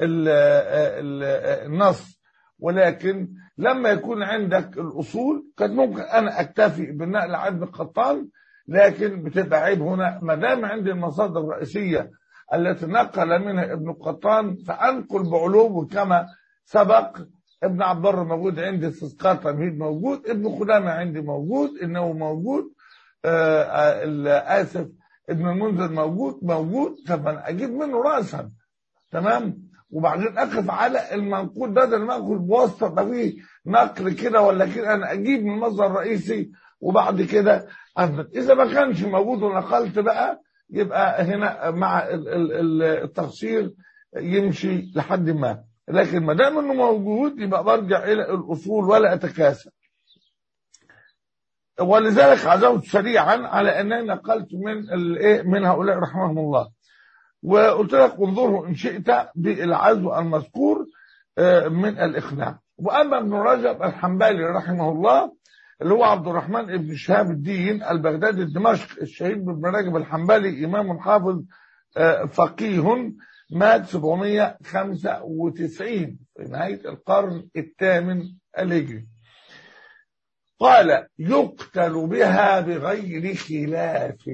النص، ولكن لما يكون عندك الاصول كان ممكن انا اكتفي بالنقل عن ابن قطان، لكن بتبقى عيب هنا ما دام عندي المصادر الرئيسيه التي نقل منها ابن قطان فانقل بعلوه كما سبق. ابن عبد البر موجود عندي، استذكار تمهيد موجود، ابن قدامه عندي موجود، انه موجود، اسف ابن المنذر موجود. طب انا اجيب منه راسا، تمام، وبعدين اقف على المنقول بدل ما اخد بواسطه ده فيه نقل كده ولا كده، انا اجيب من المصدر الرئيسي وبعد كده اثبت. اذا ما كانش موجود ونقلت بقى يبقى هنا مع التفسير يمشي لحد ما، لكن ما دام انه موجود يبقى برجع الى الاصول ولا اتكاسل. ولذلك عزمت سريعا على انني نقلت من هؤلاء رحمهم الله، وقلت لك انظروا ان شئت بالعزو المذكور من الاقناع. واما ابن رجب الحنبلي رحمه الله اللي هو عبد الرحمن ابن شهاب الدين البغدادي الدمشق الشهيد بن رجب الحنبلي، امام حافظ فقيه، مات 795 في نهايه القرن الثامن الهجري. قال يقتل بها بغير خلاف.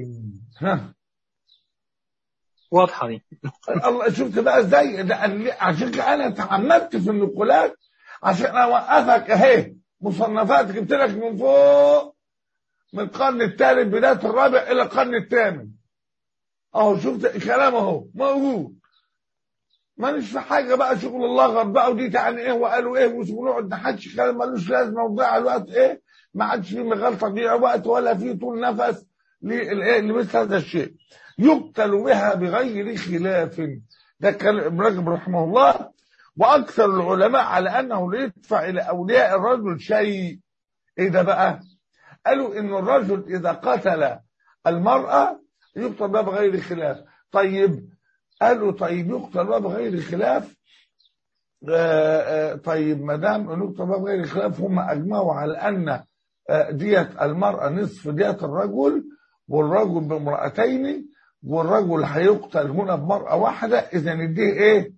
واضحه دي. الله، شفت بقى ازاي؟ عشان كده انا تعمدت في النقولات عشان اوقفك اهي. مصنفات جبت لك من فوق من القرن الثالث بدايه الرابع الى القرن الثامن اهو، شفت الكلام اهو موجود. ماليش في حاجه بقى شغل اللغط بقى ودي يعني ايه وقالوا ايه ونقعد نحكي كلام ملوش لازمه وضيع الوقت ايه، ما عادش فيه مجال تضييع وقت ولا فيه طول نفس لمثل هذا الشيء. يقتل بها بغير خلاف، ده كلام ابن رجب رحمه الله. واكثر العلماء على انه لا يدفع الى اولياء الرجل شيء. ايه ده بقى؟ قالوا ان الرجل اذا قتل المراه يقتل بها بغير خلاف. طيب قالوا طيب يقتل بها بغير خلاف، طيب ما دام يقتل بها بغير خلاف هم اجمعوا على ان دية المرأة نصف دية الرجل، والرجل بامرأتين، والرجل هيقتل هنا بمرأة واحدة. إذا نديه إيه؟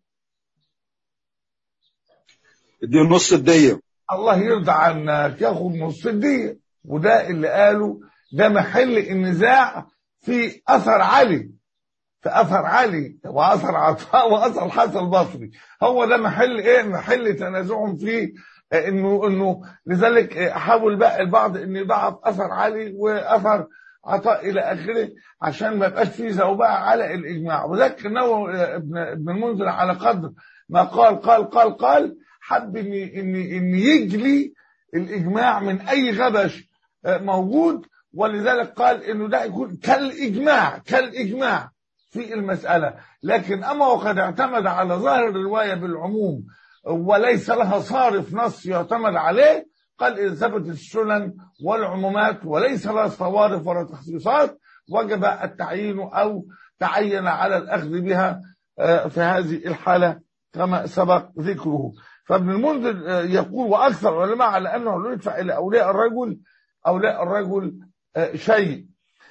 اديه نص الدية. الله يرضى عنك، ياخد نص الدية. وده اللي قالوا ده محل النزاع في أثر علي، في أثر علي وأثر عطاء وأثر الحسن البصري. هو ده محل إيه؟ محل تنازعهم فيه. انه لذلك حاول بقى البعض ان يضعف اثر علي واثر عطاء الى اخره عشان ما يبقاش فيه زوبعه على الاجماع. ولكنه ابن المنذر على قدر ما قال حب ان يجلي الاجماع من اي غبش موجود، ولذلك قال انه ده يكون كالاجماع في المساله. لكن اما وقد اعتمد على ظاهر الروايه بالعموم وليس لها صارف نص يعتمد عليه، قال إذا ثبتت السنن والعمومات وليس لها صوارف ولا تخصيصات وجب التعيين أو تعين على الأخذ بها في هذه الحالة كما سبق ذكره. فابن المنذر يقول وأكثر العلماء على أنه لا يدفع إلى أولياء الرجل شيء.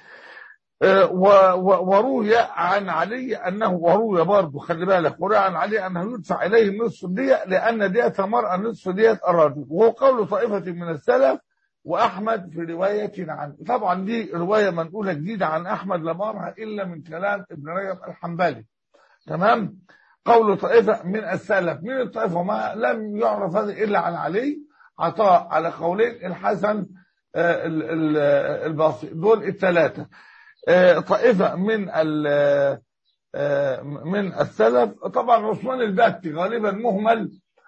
وروي عن علي انه، وروي برضه خلي بالك، وروي عن علي انه يدفع اليه نصف الدية لان دية المرأة نصف دية الرجل، وهو قول طائفة من السلف واحمد في رواية عنه. طبعا دي رواية منقولة جديدة عن احمد لم ارها الا من كلام ابن رجب الحنبلي، تمام. قول طائفة من السلف، من الطائفة ما لم يعرف هذا الا عن علي، عطاء على قولين، الحسن البصري، دول الثلاثة. طائفة من السلف طبعا عثمان البكي غالبا مهمل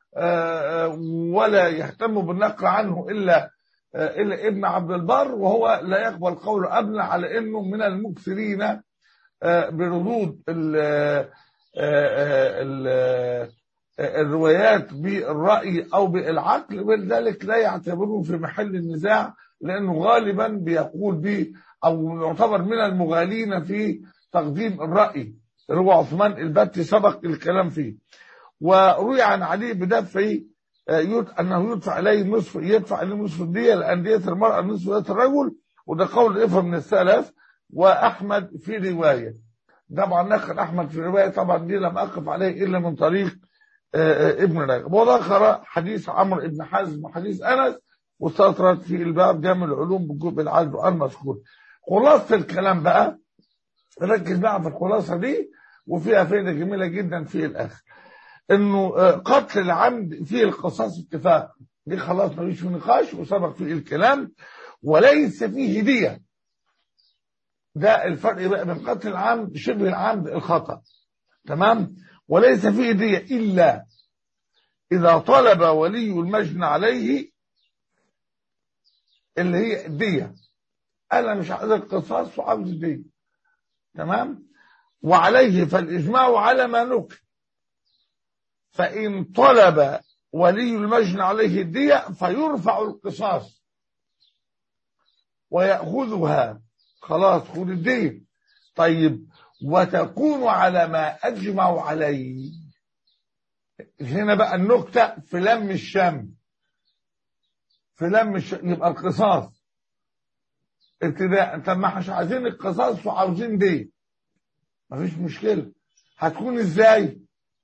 ولا يهتم بالنقل عنه إلا ابن عبد البر، وهو لا يقبل قول ابن على انه من المكثرين بردود الروايات بالرأي او بالعقل، ولذلك لا يعتبرون في محل النزاع لأنه غالبا بيقول به أو يعتبر من المغالين في تقديم الرأي، اللي هو عثمان البتي سبق الكلام فيه. وروي عن علي بدفعه أنه يدفع إليه نصف الدية، لأن دية المرأة نصف دية الرجل، وده قول يفهم من السلف. وأحمد في رواية، طبعا نقل أحمد في رواية، طبعا دي لم أقف عليه إلا من طريق ابن رجب. وذكر حديث عمرو بن حزم وحديث أنس، واستطرد في الباب جامع العلوم بالجزء العدل المذكور. خلاصة الكلام بقى، ركز بقى في الخلاصة دي، وفيها فائدة جميلة جدا في الآخر، إنه قتل العمد فيه القصاص اتفاق، دي خلاص مفيش فيه نقاش وسبق فيه الكلام، وليس فيه دية. ده الفرق بقى بين قتل العمد شبه العمد الخطأ، تمام؟ وليس فيه دية إلا إذا طلب ولي المجني عليه اللي هي الدية، أنا مش عايز القصاص وعاوز الدية، تمام؟ وعليه فالإجماع على ما نقل، فإن طلب ولي المجني عليه الدية فيرفع القصاص ويأخذها، خلاص خذ الدية. طيب وتكون على ما أجمعوا عليه. هنا بقى النكتة في لم الشم، يبقى القصاص ابتداء. طب ما مش عايزين القصاص وعاوزين دية، مفيش مشكلة. هتكون ازاي؟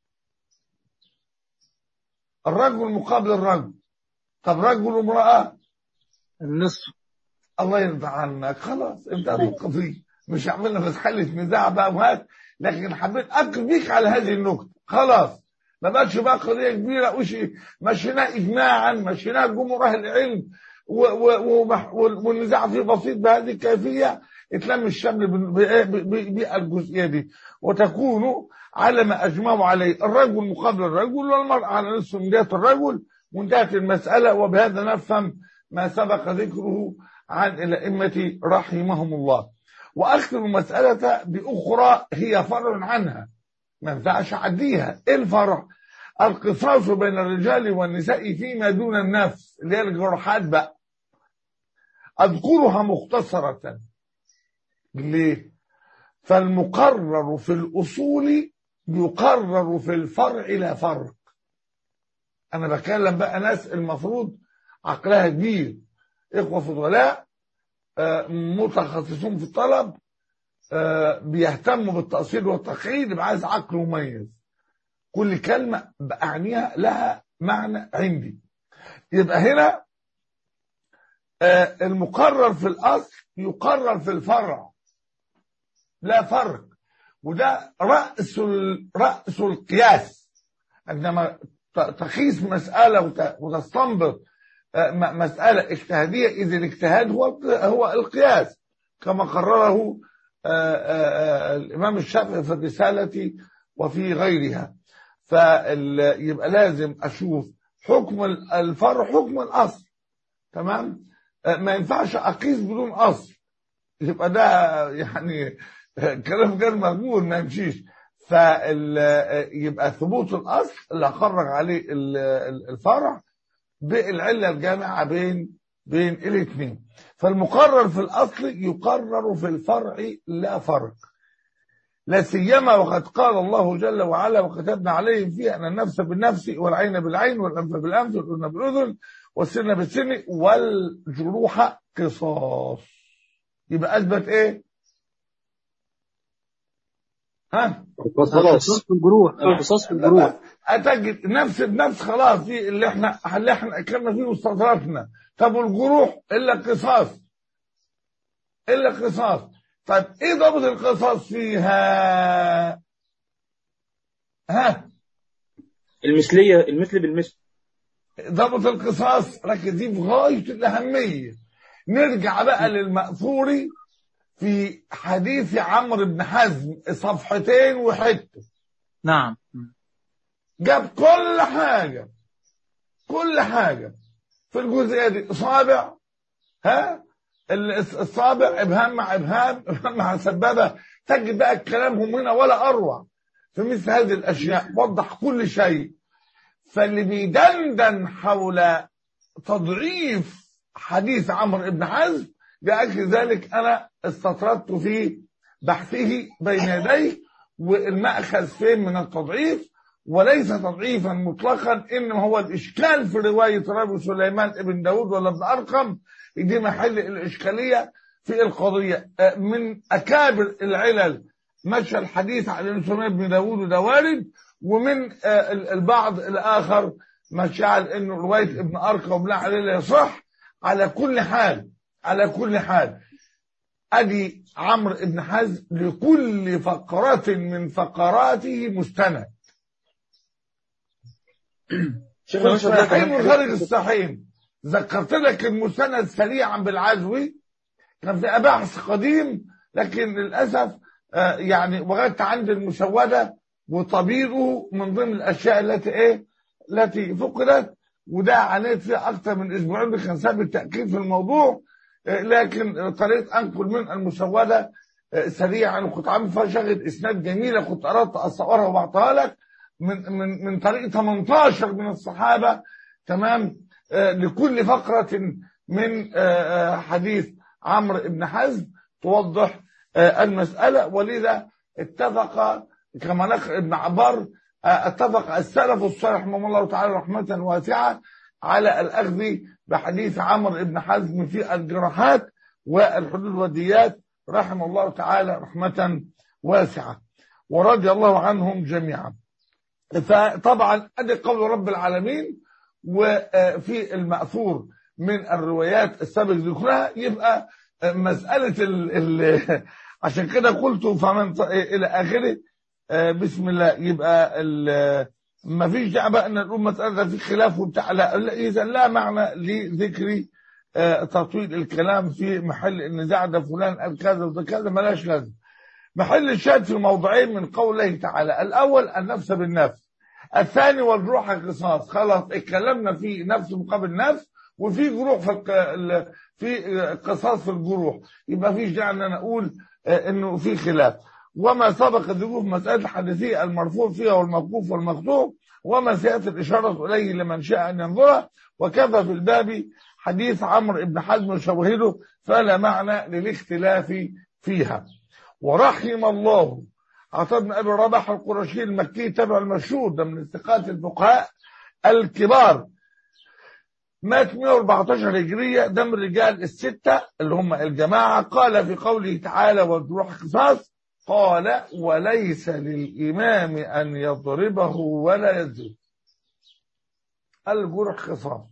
الرجل مقابل الرجل. طب رجل وامرأة النصف. الله يرضى عنك، خلاص انتهت القضية، مش عملنا مسألة نزاع بقى وهات، لكن حبيت أقف بيك على هذه النقطة، خلاص ما بقتش بقى قضية كبيرة وشي مشيناه إجماعا، مشيناه جمهور أهل العلم، والنزاع فيه بسيط بهذه الكيفية، اتلم الشمل بالجزئية دي. وتكون على ما أجمعوا عليه، الرجل مقابل الرجل والمرأة على نصف من دية الرجل، وانتهت المسألة. وبهذا نفهم ما سبق ذكره عن الأئمة رحمهم الله. وأختم المسألة بأخرى هي فرع عنها، ما ينفعش أعديها. إيه الفرع؟ القصاص بين الرجال والنساء فيما دون النفس، اللي هي الجرحات بقى. أذكرها مختصرة. ليه؟ فالمقرر في الأصول يقرر في الفرع لا فرق. أنا بكلم بقى ناس المفروض عقلها كبير، إخوة فضلاء متخصصون في الطلب، بيهتموا بالتأصيل والتقعيد، يبقى عايز عقل مميز، كل كلمة بأعنيها لها معنى عندي. يبقى هنا المقرر في الأصل يقرر في الفرع لا فرق، وده رأس القياس. عندما تقيس مسألة وتستنبط مسألة اجتهادية، إذ الاجتهاد هو القياس كما قرره الإمام الشافعي في الرسالة وفي غيرها. فيبقى لازم أشوف حكم الفرع حكم الأصل، تمام؟ ما ينفعش أقيس بدون أصل، يبقى ده يعني كلام غير مقبول، ما يمشيش. فيبقى ثبوت الأصل اللي أخرج عليه الفرع بالعلة الجامعة بين الاثنين. فالمقرر في الأصل يقرر في الفرع لا فرق، لا سيما وقد قال الله جل وعلا وكتبنا عليهم فيه أن النفس بالنفس والعين بالعين والأنف بالأنف والأذن بالأذن والسن بالسن والجروح قصاص. يبقى أثبت إيه؟ ها؟ القصاص في الجروح، القصاص في الجروح. أتجد نفس بنفس، خلاص دي اللي احنا أكلنا فيه واستدركنا. طب والجروح إلا قصاص، إلا قصاص. طيب إيه ضابط القصاص فيها؟ ها؟ المثلية، المثل بالمثل. ضابط القصاص ركزين في غاية الأهمية. نرجع بقى للمأثور في حديث عمرو بن حزم، صفحتين وحته. نعم. جاب كل حاجة في الجزئية دي. صابع، ها؟ الصابع ابهام مع ابهام مع سبابة. تجد بقى كلامهم هنا ولا أروع في مثل هذه الأشياء، وضح كل شيء. فاللي بيدندن حول تضعيف حديث عمرو بن حزم. لأجل ذلك أنا استطردت في بحثه بين يديه، والمأخذ فين من التضعيف، وليس تضعيفا مطلقا، إنما هو الإشكال في رواية رابي سليمان ابن داود ولا ابن أرقم، دي محل الإشكالية في القضية. من أكابر العلل مشى الحديث على سليمان ابن داود وده وارد، ومن البعض الآخر مشى على إنه رواية ابن أرقم وابن علي لا يصح. على كل حال أدي عمرو بن حزم لكل فقرة من فقراته مستند. الصحيحين وخارج الصحيحين ذكرت لك المستند سريعا بالعزوي، كان في بحث قديم، لكن للأسف يعني وجدت عند المسودة وطبيعه من ضمن الأشياء التي فقدت، وده عانيت فيها أكثر من أسبوعين كان سبب التأكيد في الموضوع. لكن اضطريت أنقل من المسودة سريعا، وكنت عامل فيها شغل إسناد جميلة كنت أردت أصورها وبعتها لك من طريق 18 من الصحابة، تمام، لكل فقرة من حديث عمرو بن حزم توضح المسألة. ولذا اتفق كما نقل ابن عبار اتفق السلف الصالح رحمه الله تعالى رحمة واسعة على الأخذ بحديث عمرو بن حزم في الجراحات والحدود والديات رحمه الله تعالى رحمة واسعة ورضي الله عنهم جميعا. فطبعا ادي قول رب العالمين، وفي المأثور من الروايات السابق ذكرها، يبقى مسألة عشان كده قلت فمن إلى آخره بسم الله. يبقى ما فيش داعي بقى ان نقول مسألة في خلاف وبتاع، لا إذا لا معنى لذكر تطويل الكلام في محل النزاع ده فلان قال كذا وده كذا، ملاش لازم. محل الشاهد في موضعين من قوله تعالى: الأول النفس بالنفس، الثاني والجروح القصاص. خلاص اتكلمنا في نفس مقابل نفس، وفي جروح في قصاص في الجروح، يبقى فيش داعي ان انا اقول انه في خلاف. وما سبق ذكره في مسألة الحديثية المرفوع فيها والموقوف والمقطوع، وما سيأتي الإشارة إليه لمن شاء أن ينظره. وكفى في الباب حديث عمرو بن حزم وشواهده، فلا معنى للاختلاف فيها. ورحم الله عطاء بن أبي رباح القرشي المكي تبع المشهور، ده من ثقات الفقهاء الكبار، مات 114 هجرية، ده من الرجال الستة اللي هم الجماعة. قال في قوله تعالى: والجروح قصاص، قال: وليس للإمام أن يضربه ولا يزجره. الجروح قصاص،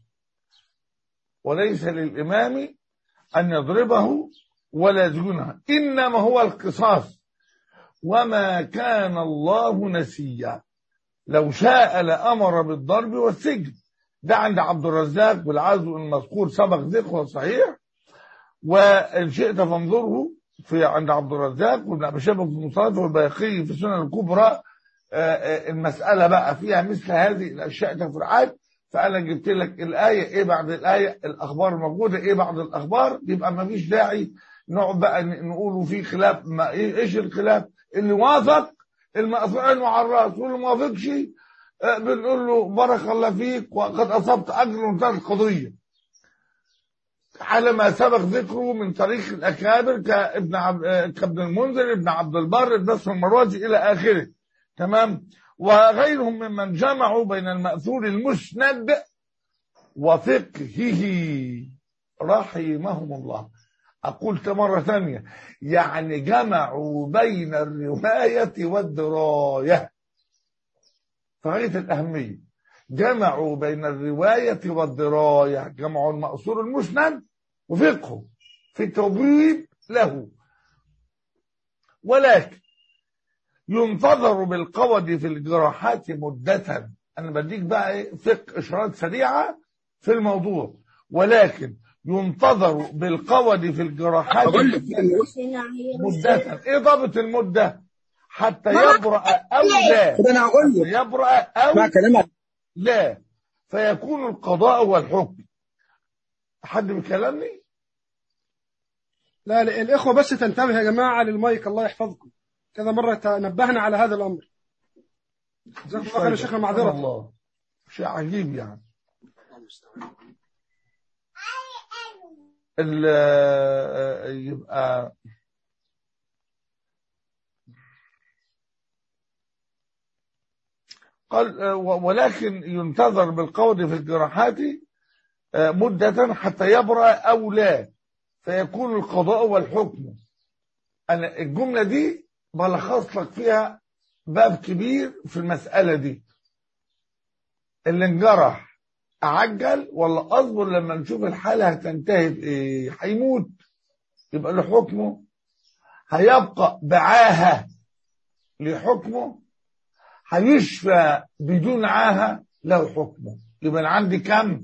وليس للإمام أن يضربه ولا يزجره، إنما هو القصاص، وما كان الله نسيا، لو شاء لأمر بالضرب والسجن. ده عند عبد الرزاق والعزو المذكور سبق ذكره صحيح، وإن شئت فانظره في عند عبد الرزاق وابن أبي شيبة في المصنف والبيهقي في السنن الكبرى. المسألة بقى فيها مثل هذه الأشياء تفرعات، فأنا جبت لك الآية إيه بعد الآية، الأخبار موجودة إيه بعد الأخبار، يبقى ما فيش داعي نقعد بقى نقولوا في خلاف. ما إيش الخلاف؟ اللي وافق المأثور على الرأس، واللي ما وافقش بنقول له بارك الله فيك وقد أصبت أجر وانتهت القضية، على ما سبق ذكره من طريق الأكابر كابن المنذر، ابن عبد البر، ابن نصر المروزي إلى آخره، تمام، وغيرهم ممن جمعوا بين المأثور المسند وفقهه رحمهم الله. أقول مرة ثانية، يعني جمعوا بين الرواية والدراية، فغاية الأهمية، جمعوا بين الرواية والدراية، جمعوا المأثور المسند وفقهه في التوبيب له. ولكن ينتظر بالقود في الجراحات مدة. أنا بديك بقى فقه إشارات سريعة في الموضوع. ولكن ينتظر بالقود في الجراحات مدة. إيه ضابط المدة؟ حتى يبرأ أو لا، حتى يبرأ أو لا، فيكون القضاء والحكم. حد بيكلمني؟ لا الإخوة بس تنتبه يا جماعة للمايك، الله يحفظكم، كذا مرة نبهنا على هذا الأمر. جزاكم الله خير يا شيخنا، معذرة. الله شيء عجيب يعني. يبقى قال ولكن ينتظر بالقول في الجراحات مدة حتى يبرأ أو لا، فيكون القضاء والحكم. أنا الجملة دي بلخص لك فيها باب كبير في المسألة دي. اللي انجرح أعجل ولا أصبر لما نشوف الحالة هتنتهي بإيه؟ هيموت يبقى له حكمه، هيبقى بعاهة لحكمه، هيشفى بدون عاهة له حكمه. يبقى أنا عندي كم؟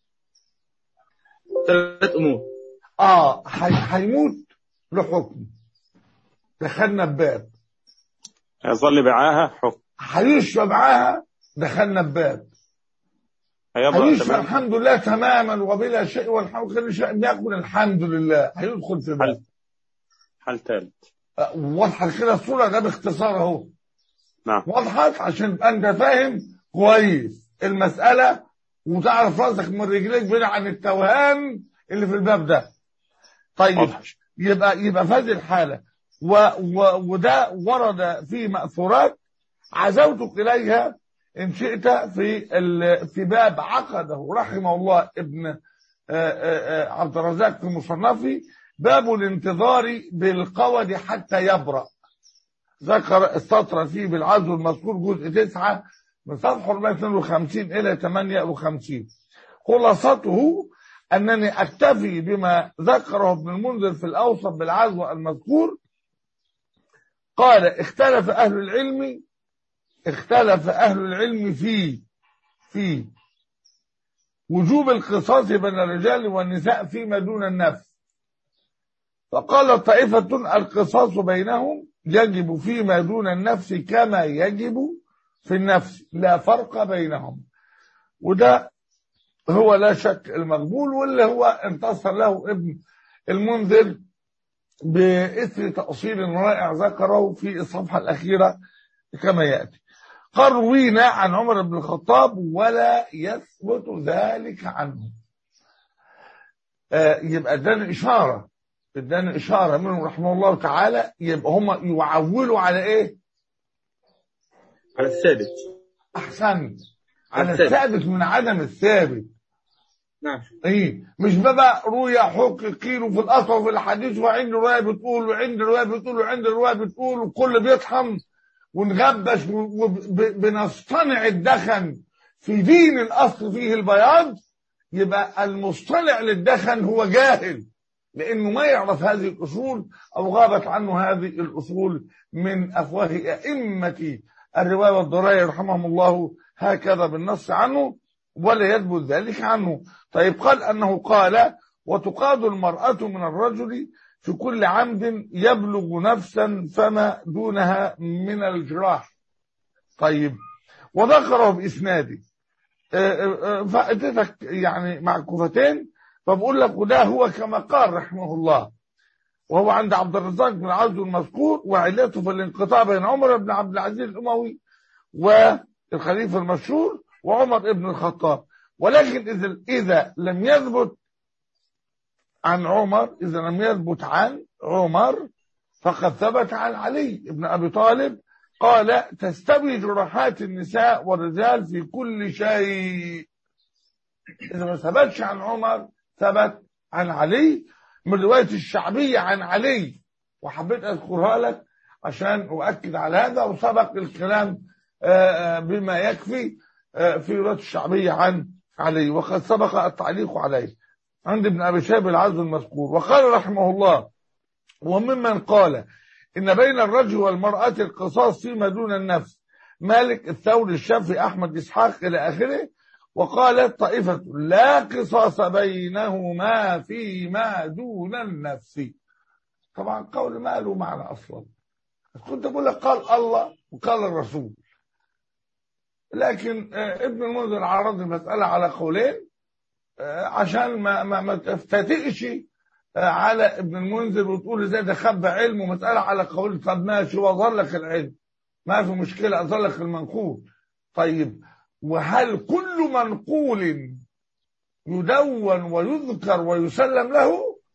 3 أمور. هيموت له حكمه، دخلنا بباب. هيظل بعاهة حكم. هيشفى بعاهة، دخلنا بباب. هيشفى الحمد لله تماما وبلا شيء والحمد لله شيء بياكل الحمد لله، هيدخل في باب. حل ثالث. واضحة كده الصورة، ده باختصار اهو. نعم. وضحت عشان تبقى انت فاهم كويس المسألة وتعرف راسك من رجليك بعيد عن التوهان اللي في الباب ده. طيب يبقى في هذه الحالة وده ورد في مأثورات عزوتك إليها إن شئت في باب عقده رحمه الله ابن عبد الرزاق في مصنفه، باب الانتظار بالقود حتى يبرأ. ذكر السطر فيه بالعزو المذكور جزء 9 من صفحة 452 إلى 58. خلاصته أنني أكتفي بما ذكره ابن المنذر في الأوسط بالعزو المذكور. قال اختلف أهل العلم في وجوب القصاص بين الرجال والنساء فيما دون النفس. فقال طائفة القصاص بينهم يجب فيما دون النفس كما يجب في النفس، لا فرق بينهم. وده هو لا شك المقبول، واللي هو انتصر له ابن المنذر بإثر تأصيل رائع ذكره في الصفحة الأخيرة كما يأتي. قال روينا عن عمر بن الخطاب ولا يثبت ذلك عنه. يبقى اداني إشارة منه رحمه الله تعالى. يبقى هم يعولوا على إيه؟ على الثابت. أحسن، على الثابت من عدم الثابت. نعم. مش بقى رؤيا حق قيل في الأصل وفي الحديث وعند رواية بتقول وعند رواية بتقول وعند رواية بتقول وكل بيطحن ونغبش وبنصطنع الدخن في دين الأصل فيه البياض. يبقى المصطنع للدخن هو جاهل، لأنه ما يعرف هذه الأصول أو غابت عنه هذه الأصول من أفواه أئمة الرواية والدراية رحمهم الله هكذا بالنص عنه، ولا يثبت ذلك عنه. طيب قال أنه قال وتقاد المرأة من الرجل في كل عمد يبلغ نفسا فما دونها من الجراح. طيب وذكره بإسناده فأتتك يعني مع كفتين، فبقول لك وده هو كما قال رحمه الله، وهو عند عبد الرزاق بن عبد المذكور، وعلته في الانقطاع بين عمر بن عبد العزيز الأموي والخليفة المشهور وعمر بن الخطاب. ولكن إذا لم يثبت عن عمر، إذا لم يثبت عن عمر فقد ثبت عن علي بن أبي طالب قال تستوي جراحات النساء والرجال في كل شيء. إذا ما ثبتش عن عمر ثبت عن علي من رواية الشعبية عن علي، وحبيت أذكرها لك عشان أؤكد على هذا، وسبق الكلام بما يكفي في رواية الشعبية عن علي، وقد سبق التعليق عليه عند ابن أبي شيبة العزو المذكور. وقال رحمه الله وممن قال إن بين الرجل والمرأة القصاص فيما دون النفس مالك، الثوري، الشافعي، أحمد، إسحاق إلى آخره. وقالت طائفة لا قصاص بينهما فيما دون النفس. طبعا قول ما له معنى أصلا، كنت بقول لك قال الله وقال الرسول، لكن ابن المنذر عرض المسألة على قولين عشان ما تفتتئش على ابن المنذر وتقول ازاي ده خبى علم ومسألة على قول. طب ماشي، وظل لك العلم ما في مشكلة، أظل لك المنقول. طيب وهل كل منقول يدون ويذكر ويسلم له؟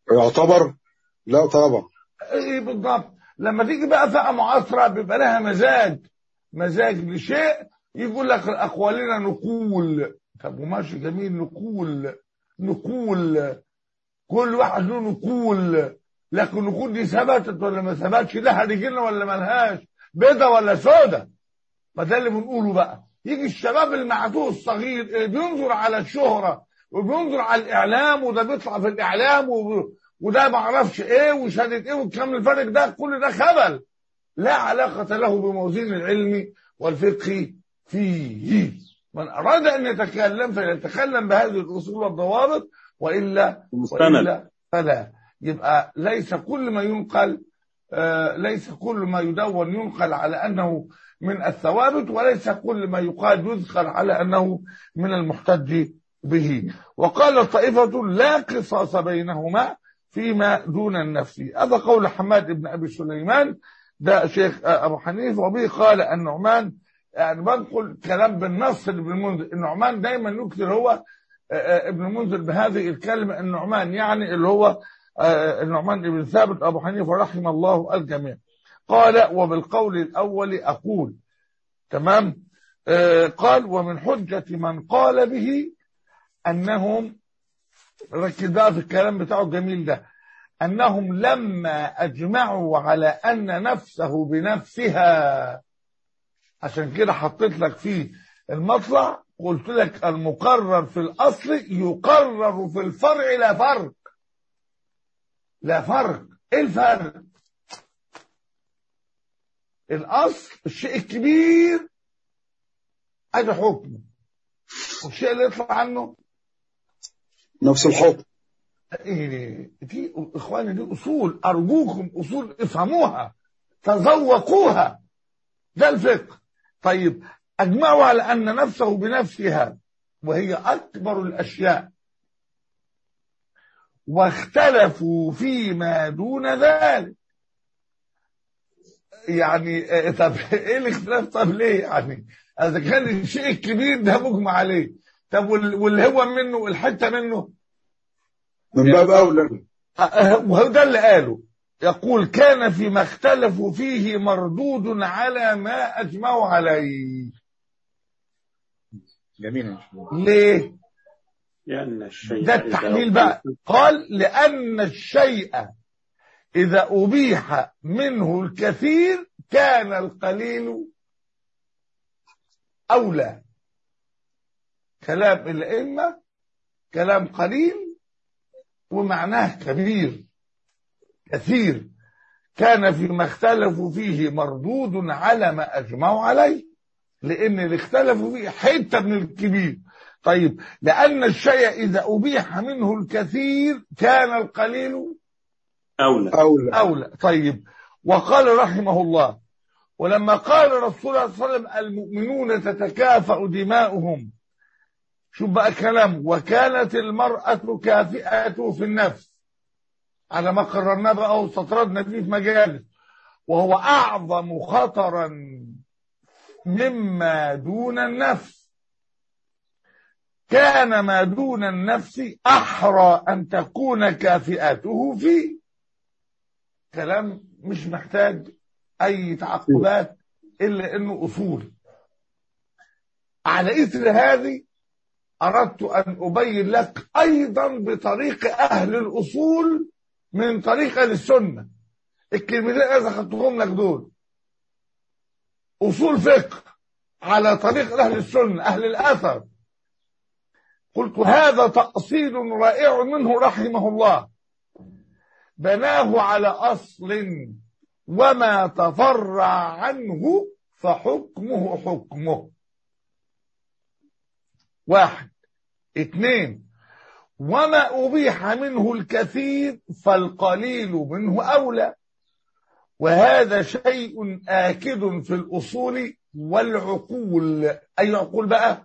يعتبر؟ لا طبعا. ايه بالضبط. لما تيجي بقى فئة معاصرة بيبقى لها مزاج لشيء، يقول لك أقوالنا نقول. طب وماشي جميل، نقول كل واحد له نقول، لكن النقول دي ثبتت ولا ما ثبتش، لها رجلنا ولا ملهاش، بيضة ولا سودة؟ ما ده اللي بنقوله بقى. يجي الشباب المعتوه الصغير اللي بينظر على الشهرة وبينظر على الإعلام، وده بيطلع في الإعلام وده ما اعرفش ايه وشهادة ايه والكلام الفارغ ده، كل ده خبل لا علاقة له بموازين العلم والفقه فيه. من أراد أن يتكلم فليتكلم بهذه الأصول والضوابط، وإلا فلا. يبقى ليس كل ما ينقل، ليس كل ما يدون ينقل على أنه من الثوابت، وليس كل ما يقال يذكر على أنه من المحتج به. وقال طائفة لا قصاص بينهما فيما دون النفس. هذا قول حماد بن أبي سليمان، ده شيخ أبو حنيفة، وبه قال النعمان. يعني بنقل كلام بالنص لابن المنذر. النعمان دايما يكثر هو ابن المنذر بهذه الكلمة. النعمان يعني اللي هو النعمان بن ثابت أبو حنيفة رحم الله الجميع. قال وبالقول الأول أقول. تمام. قال ومن حجة من قال به أنهم، ركز بقى في الكلام بتاعه الجميل ده، أنهم لما أجمعوا على أن نفسه بنفسها. عشان كده حطيت لك فيه المطلع، قلت لك المقرر في الأصل يقرر في الفرع لا فرق. لا فرق. إيه الفرق؟ الأصل الشيء الكبير هذا حكمه، والشيء اللي يطلع عنه نفس الحكم. دي اخواني دي اصول، ارجوكم اصول افهموها تذوقوها، ده الفقه. طيب اجمعوا على ان نفسه بنفسها وهي اكبر الاشياء، واختلفوا فيما دون ذلك. يعني طب ايه الاختلاف؟ طب ليه؟ يعني اذا كان الشيء الكبير ده مجمع عليه، طب واللي هو منه الحته منه من باب أولى. وهو ده اللي قاله. يقول كان فيما اختلفوا فيه مردود على ما أجمعوا عليه. جميل. ليه؟ لأن الشيء ده التحليل بقى. قال لأن الشيء إذا أبيح منه الكثير كان القليل أولى. كلام الأئمة كلام قليل ومعناه كبير كثير. كان فيما اختلفوا فيه مردود على ما أجمعوا عليه، لأن اللي اختلفوا فيه حتة من الكبير. طيب لأن الشيء إذا أبيح منه الكثير كان القليل أولى. طيب وقال رحمه الله ولما قال رسول الله صلى الله عليه وسلم المؤمنون تتكافأ دماؤهم، شوف بقى كلام، وكانت المرأة كافئة في النفس، على ما قررناه بقى واستطردنا فيه في مجالس، وهو أعظم خطرا مما دون النفس. كان ما دون النفس أحرى أن تكون كافئته فيه. كلام مش محتاج أي تعقبات إلا إنه أصول. على إثر هذه أردت أن أبين لك أيضا بطريق أهل الأصول من طريق أهل السنة. الكلمتين إذا خدتهم لك دول أصول فقه على طريق أهل السنة أهل الأثر. قلت هذا تأصيل رائع منه رحمه الله، بناه على أصل وما تفرع عنه فحكمه حكمه. 1. 2. وما أبيح منه الكثير فالقليل منه أولى. وهذا شيء آكد في الأصول والعقول. أي عقول بقى؟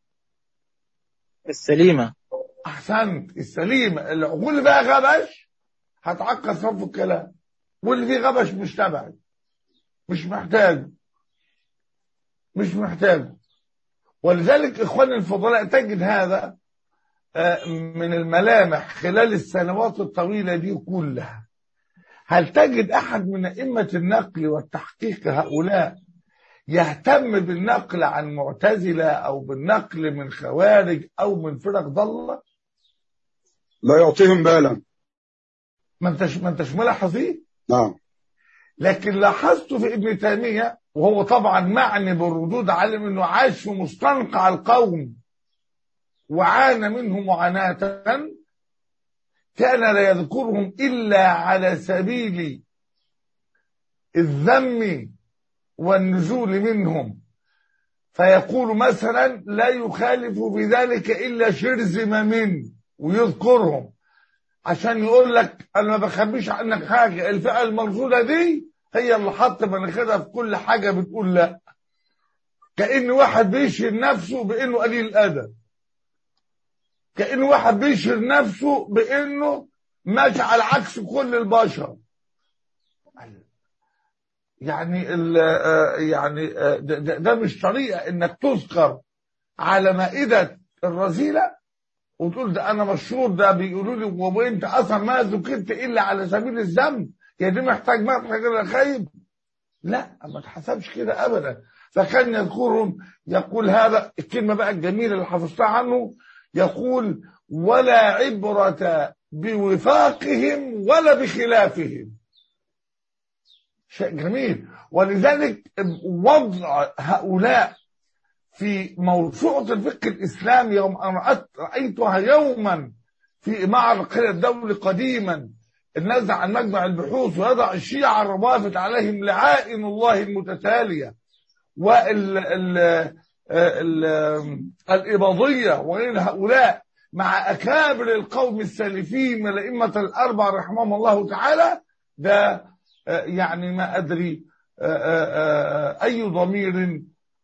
السليمة. أحسنت، السليمة. العقول اللي بقى غبش هتعقد صرف الكلام، واللي فيه غبش مش تبعي، مش محتاج. ولذلك إخواني الفضلاء تجد هذا من الملامح خلال السنوات الطويلة دي كلها، هل تجد أحد من أئمة النقل والتحقيق هؤلاء يهتم بالنقل عن معتزلة أو بالنقل من خوارج أو من فرق ضالة؟ لا يعطيهم بالا. ما انتش ملاحظين؟ نعم. لكن لاحظت في ابن تيمية، وهو طبعا معني بالردود على انه عاش في مستنقع القوم وعانى منه معاناة، كان لا يذكرهم إلا على سبيل الذم والنزول منهم، فيقول مثلا لا يخالف في ذلك إلا شرذمة منه ويذكرهم عشان يقول لك أنا ما بخبيش عنك حاجة، الفئة المرصودة دي هي اللي حط مناخيرها في كل حاجة بتقول لا، كأن واحد بيشهر نفسه بأنه قليل الأدب، كأن واحد بيشهر نفسه بأنه ماشي على عكس كل البشر. يعني ده مش طريقة انك تذكر على مائدة الرذيلة وتقول ده انا مشهور، ده بيقولوا لي وانت اصلا ما ذكرت الا على سبيل الذنب، يا دي محتاج غير خايب. لا، ما تحسبش كده ابدا. فكان يذكرهم، يقول هذا الكلمة بقى الجميلة اللي حفظتها عنه، يقول ولا عبرة بوفاقهم ولا بخلافهم. شيء جميل. ولذلك وضع هؤلاء في موسوعة الفقه الإسلامي يوم أن رأيتها يوما في معرض القاهرة الدولي قديما، النزع عن مجمع البحوث، ويضع الشيعة الروافد عليهم لعائن الله المتتالية والإباضية وغير هؤلاء مع أكابر القوم السالفين من الأئمة الأربعة رحمهم الله تعالى. ده يعني ما أدري أي ضمير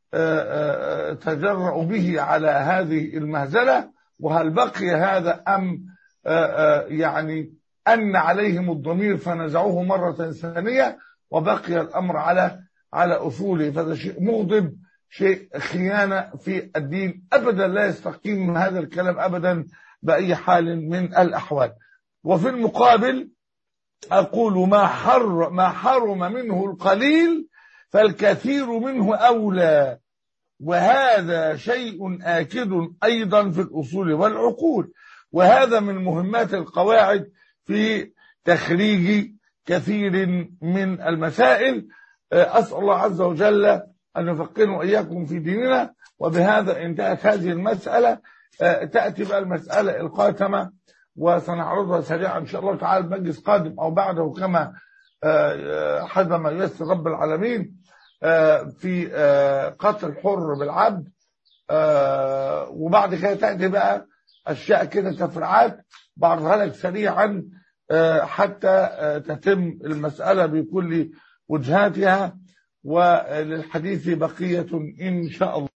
تجرأ به على هذه المهزلة، وهل بقي هذا أم يعني أن عليهم الضمير فنزعوه مرة ثانية وبقي الأمر على أصوله. فهذا شيء مغضب، شيء خيانة في الدين، أبدا لا يستقيم هذا الكلام أبدا بأي حال من الأحوال. وفي المقابل أقول ما حرم منه القليل فالكثير منه أولى، وهذا شيء آكد أيضا في الأصول والعقول، وهذا من مهمات القواعد في تخريج كثير من المسائل. أسأل الله عز وجل أن يفقهنا وإياكم في ديننا. وبهذا انتهت هذه المسألة. تأتي بقى المسألة القاتمة وسنعرضها سريعا إن شاء الله تعالى المجلس قادم أو بعده كما حسب ما ييسر رب العالمين، في قتل الحر بالعبد. وبعد كده تأتي بقى أشياء كده تفرعات بعرضها لك سريعا حتى تتم المسألة بكل وجهاتها، وللحديث بقية إن شاء الله.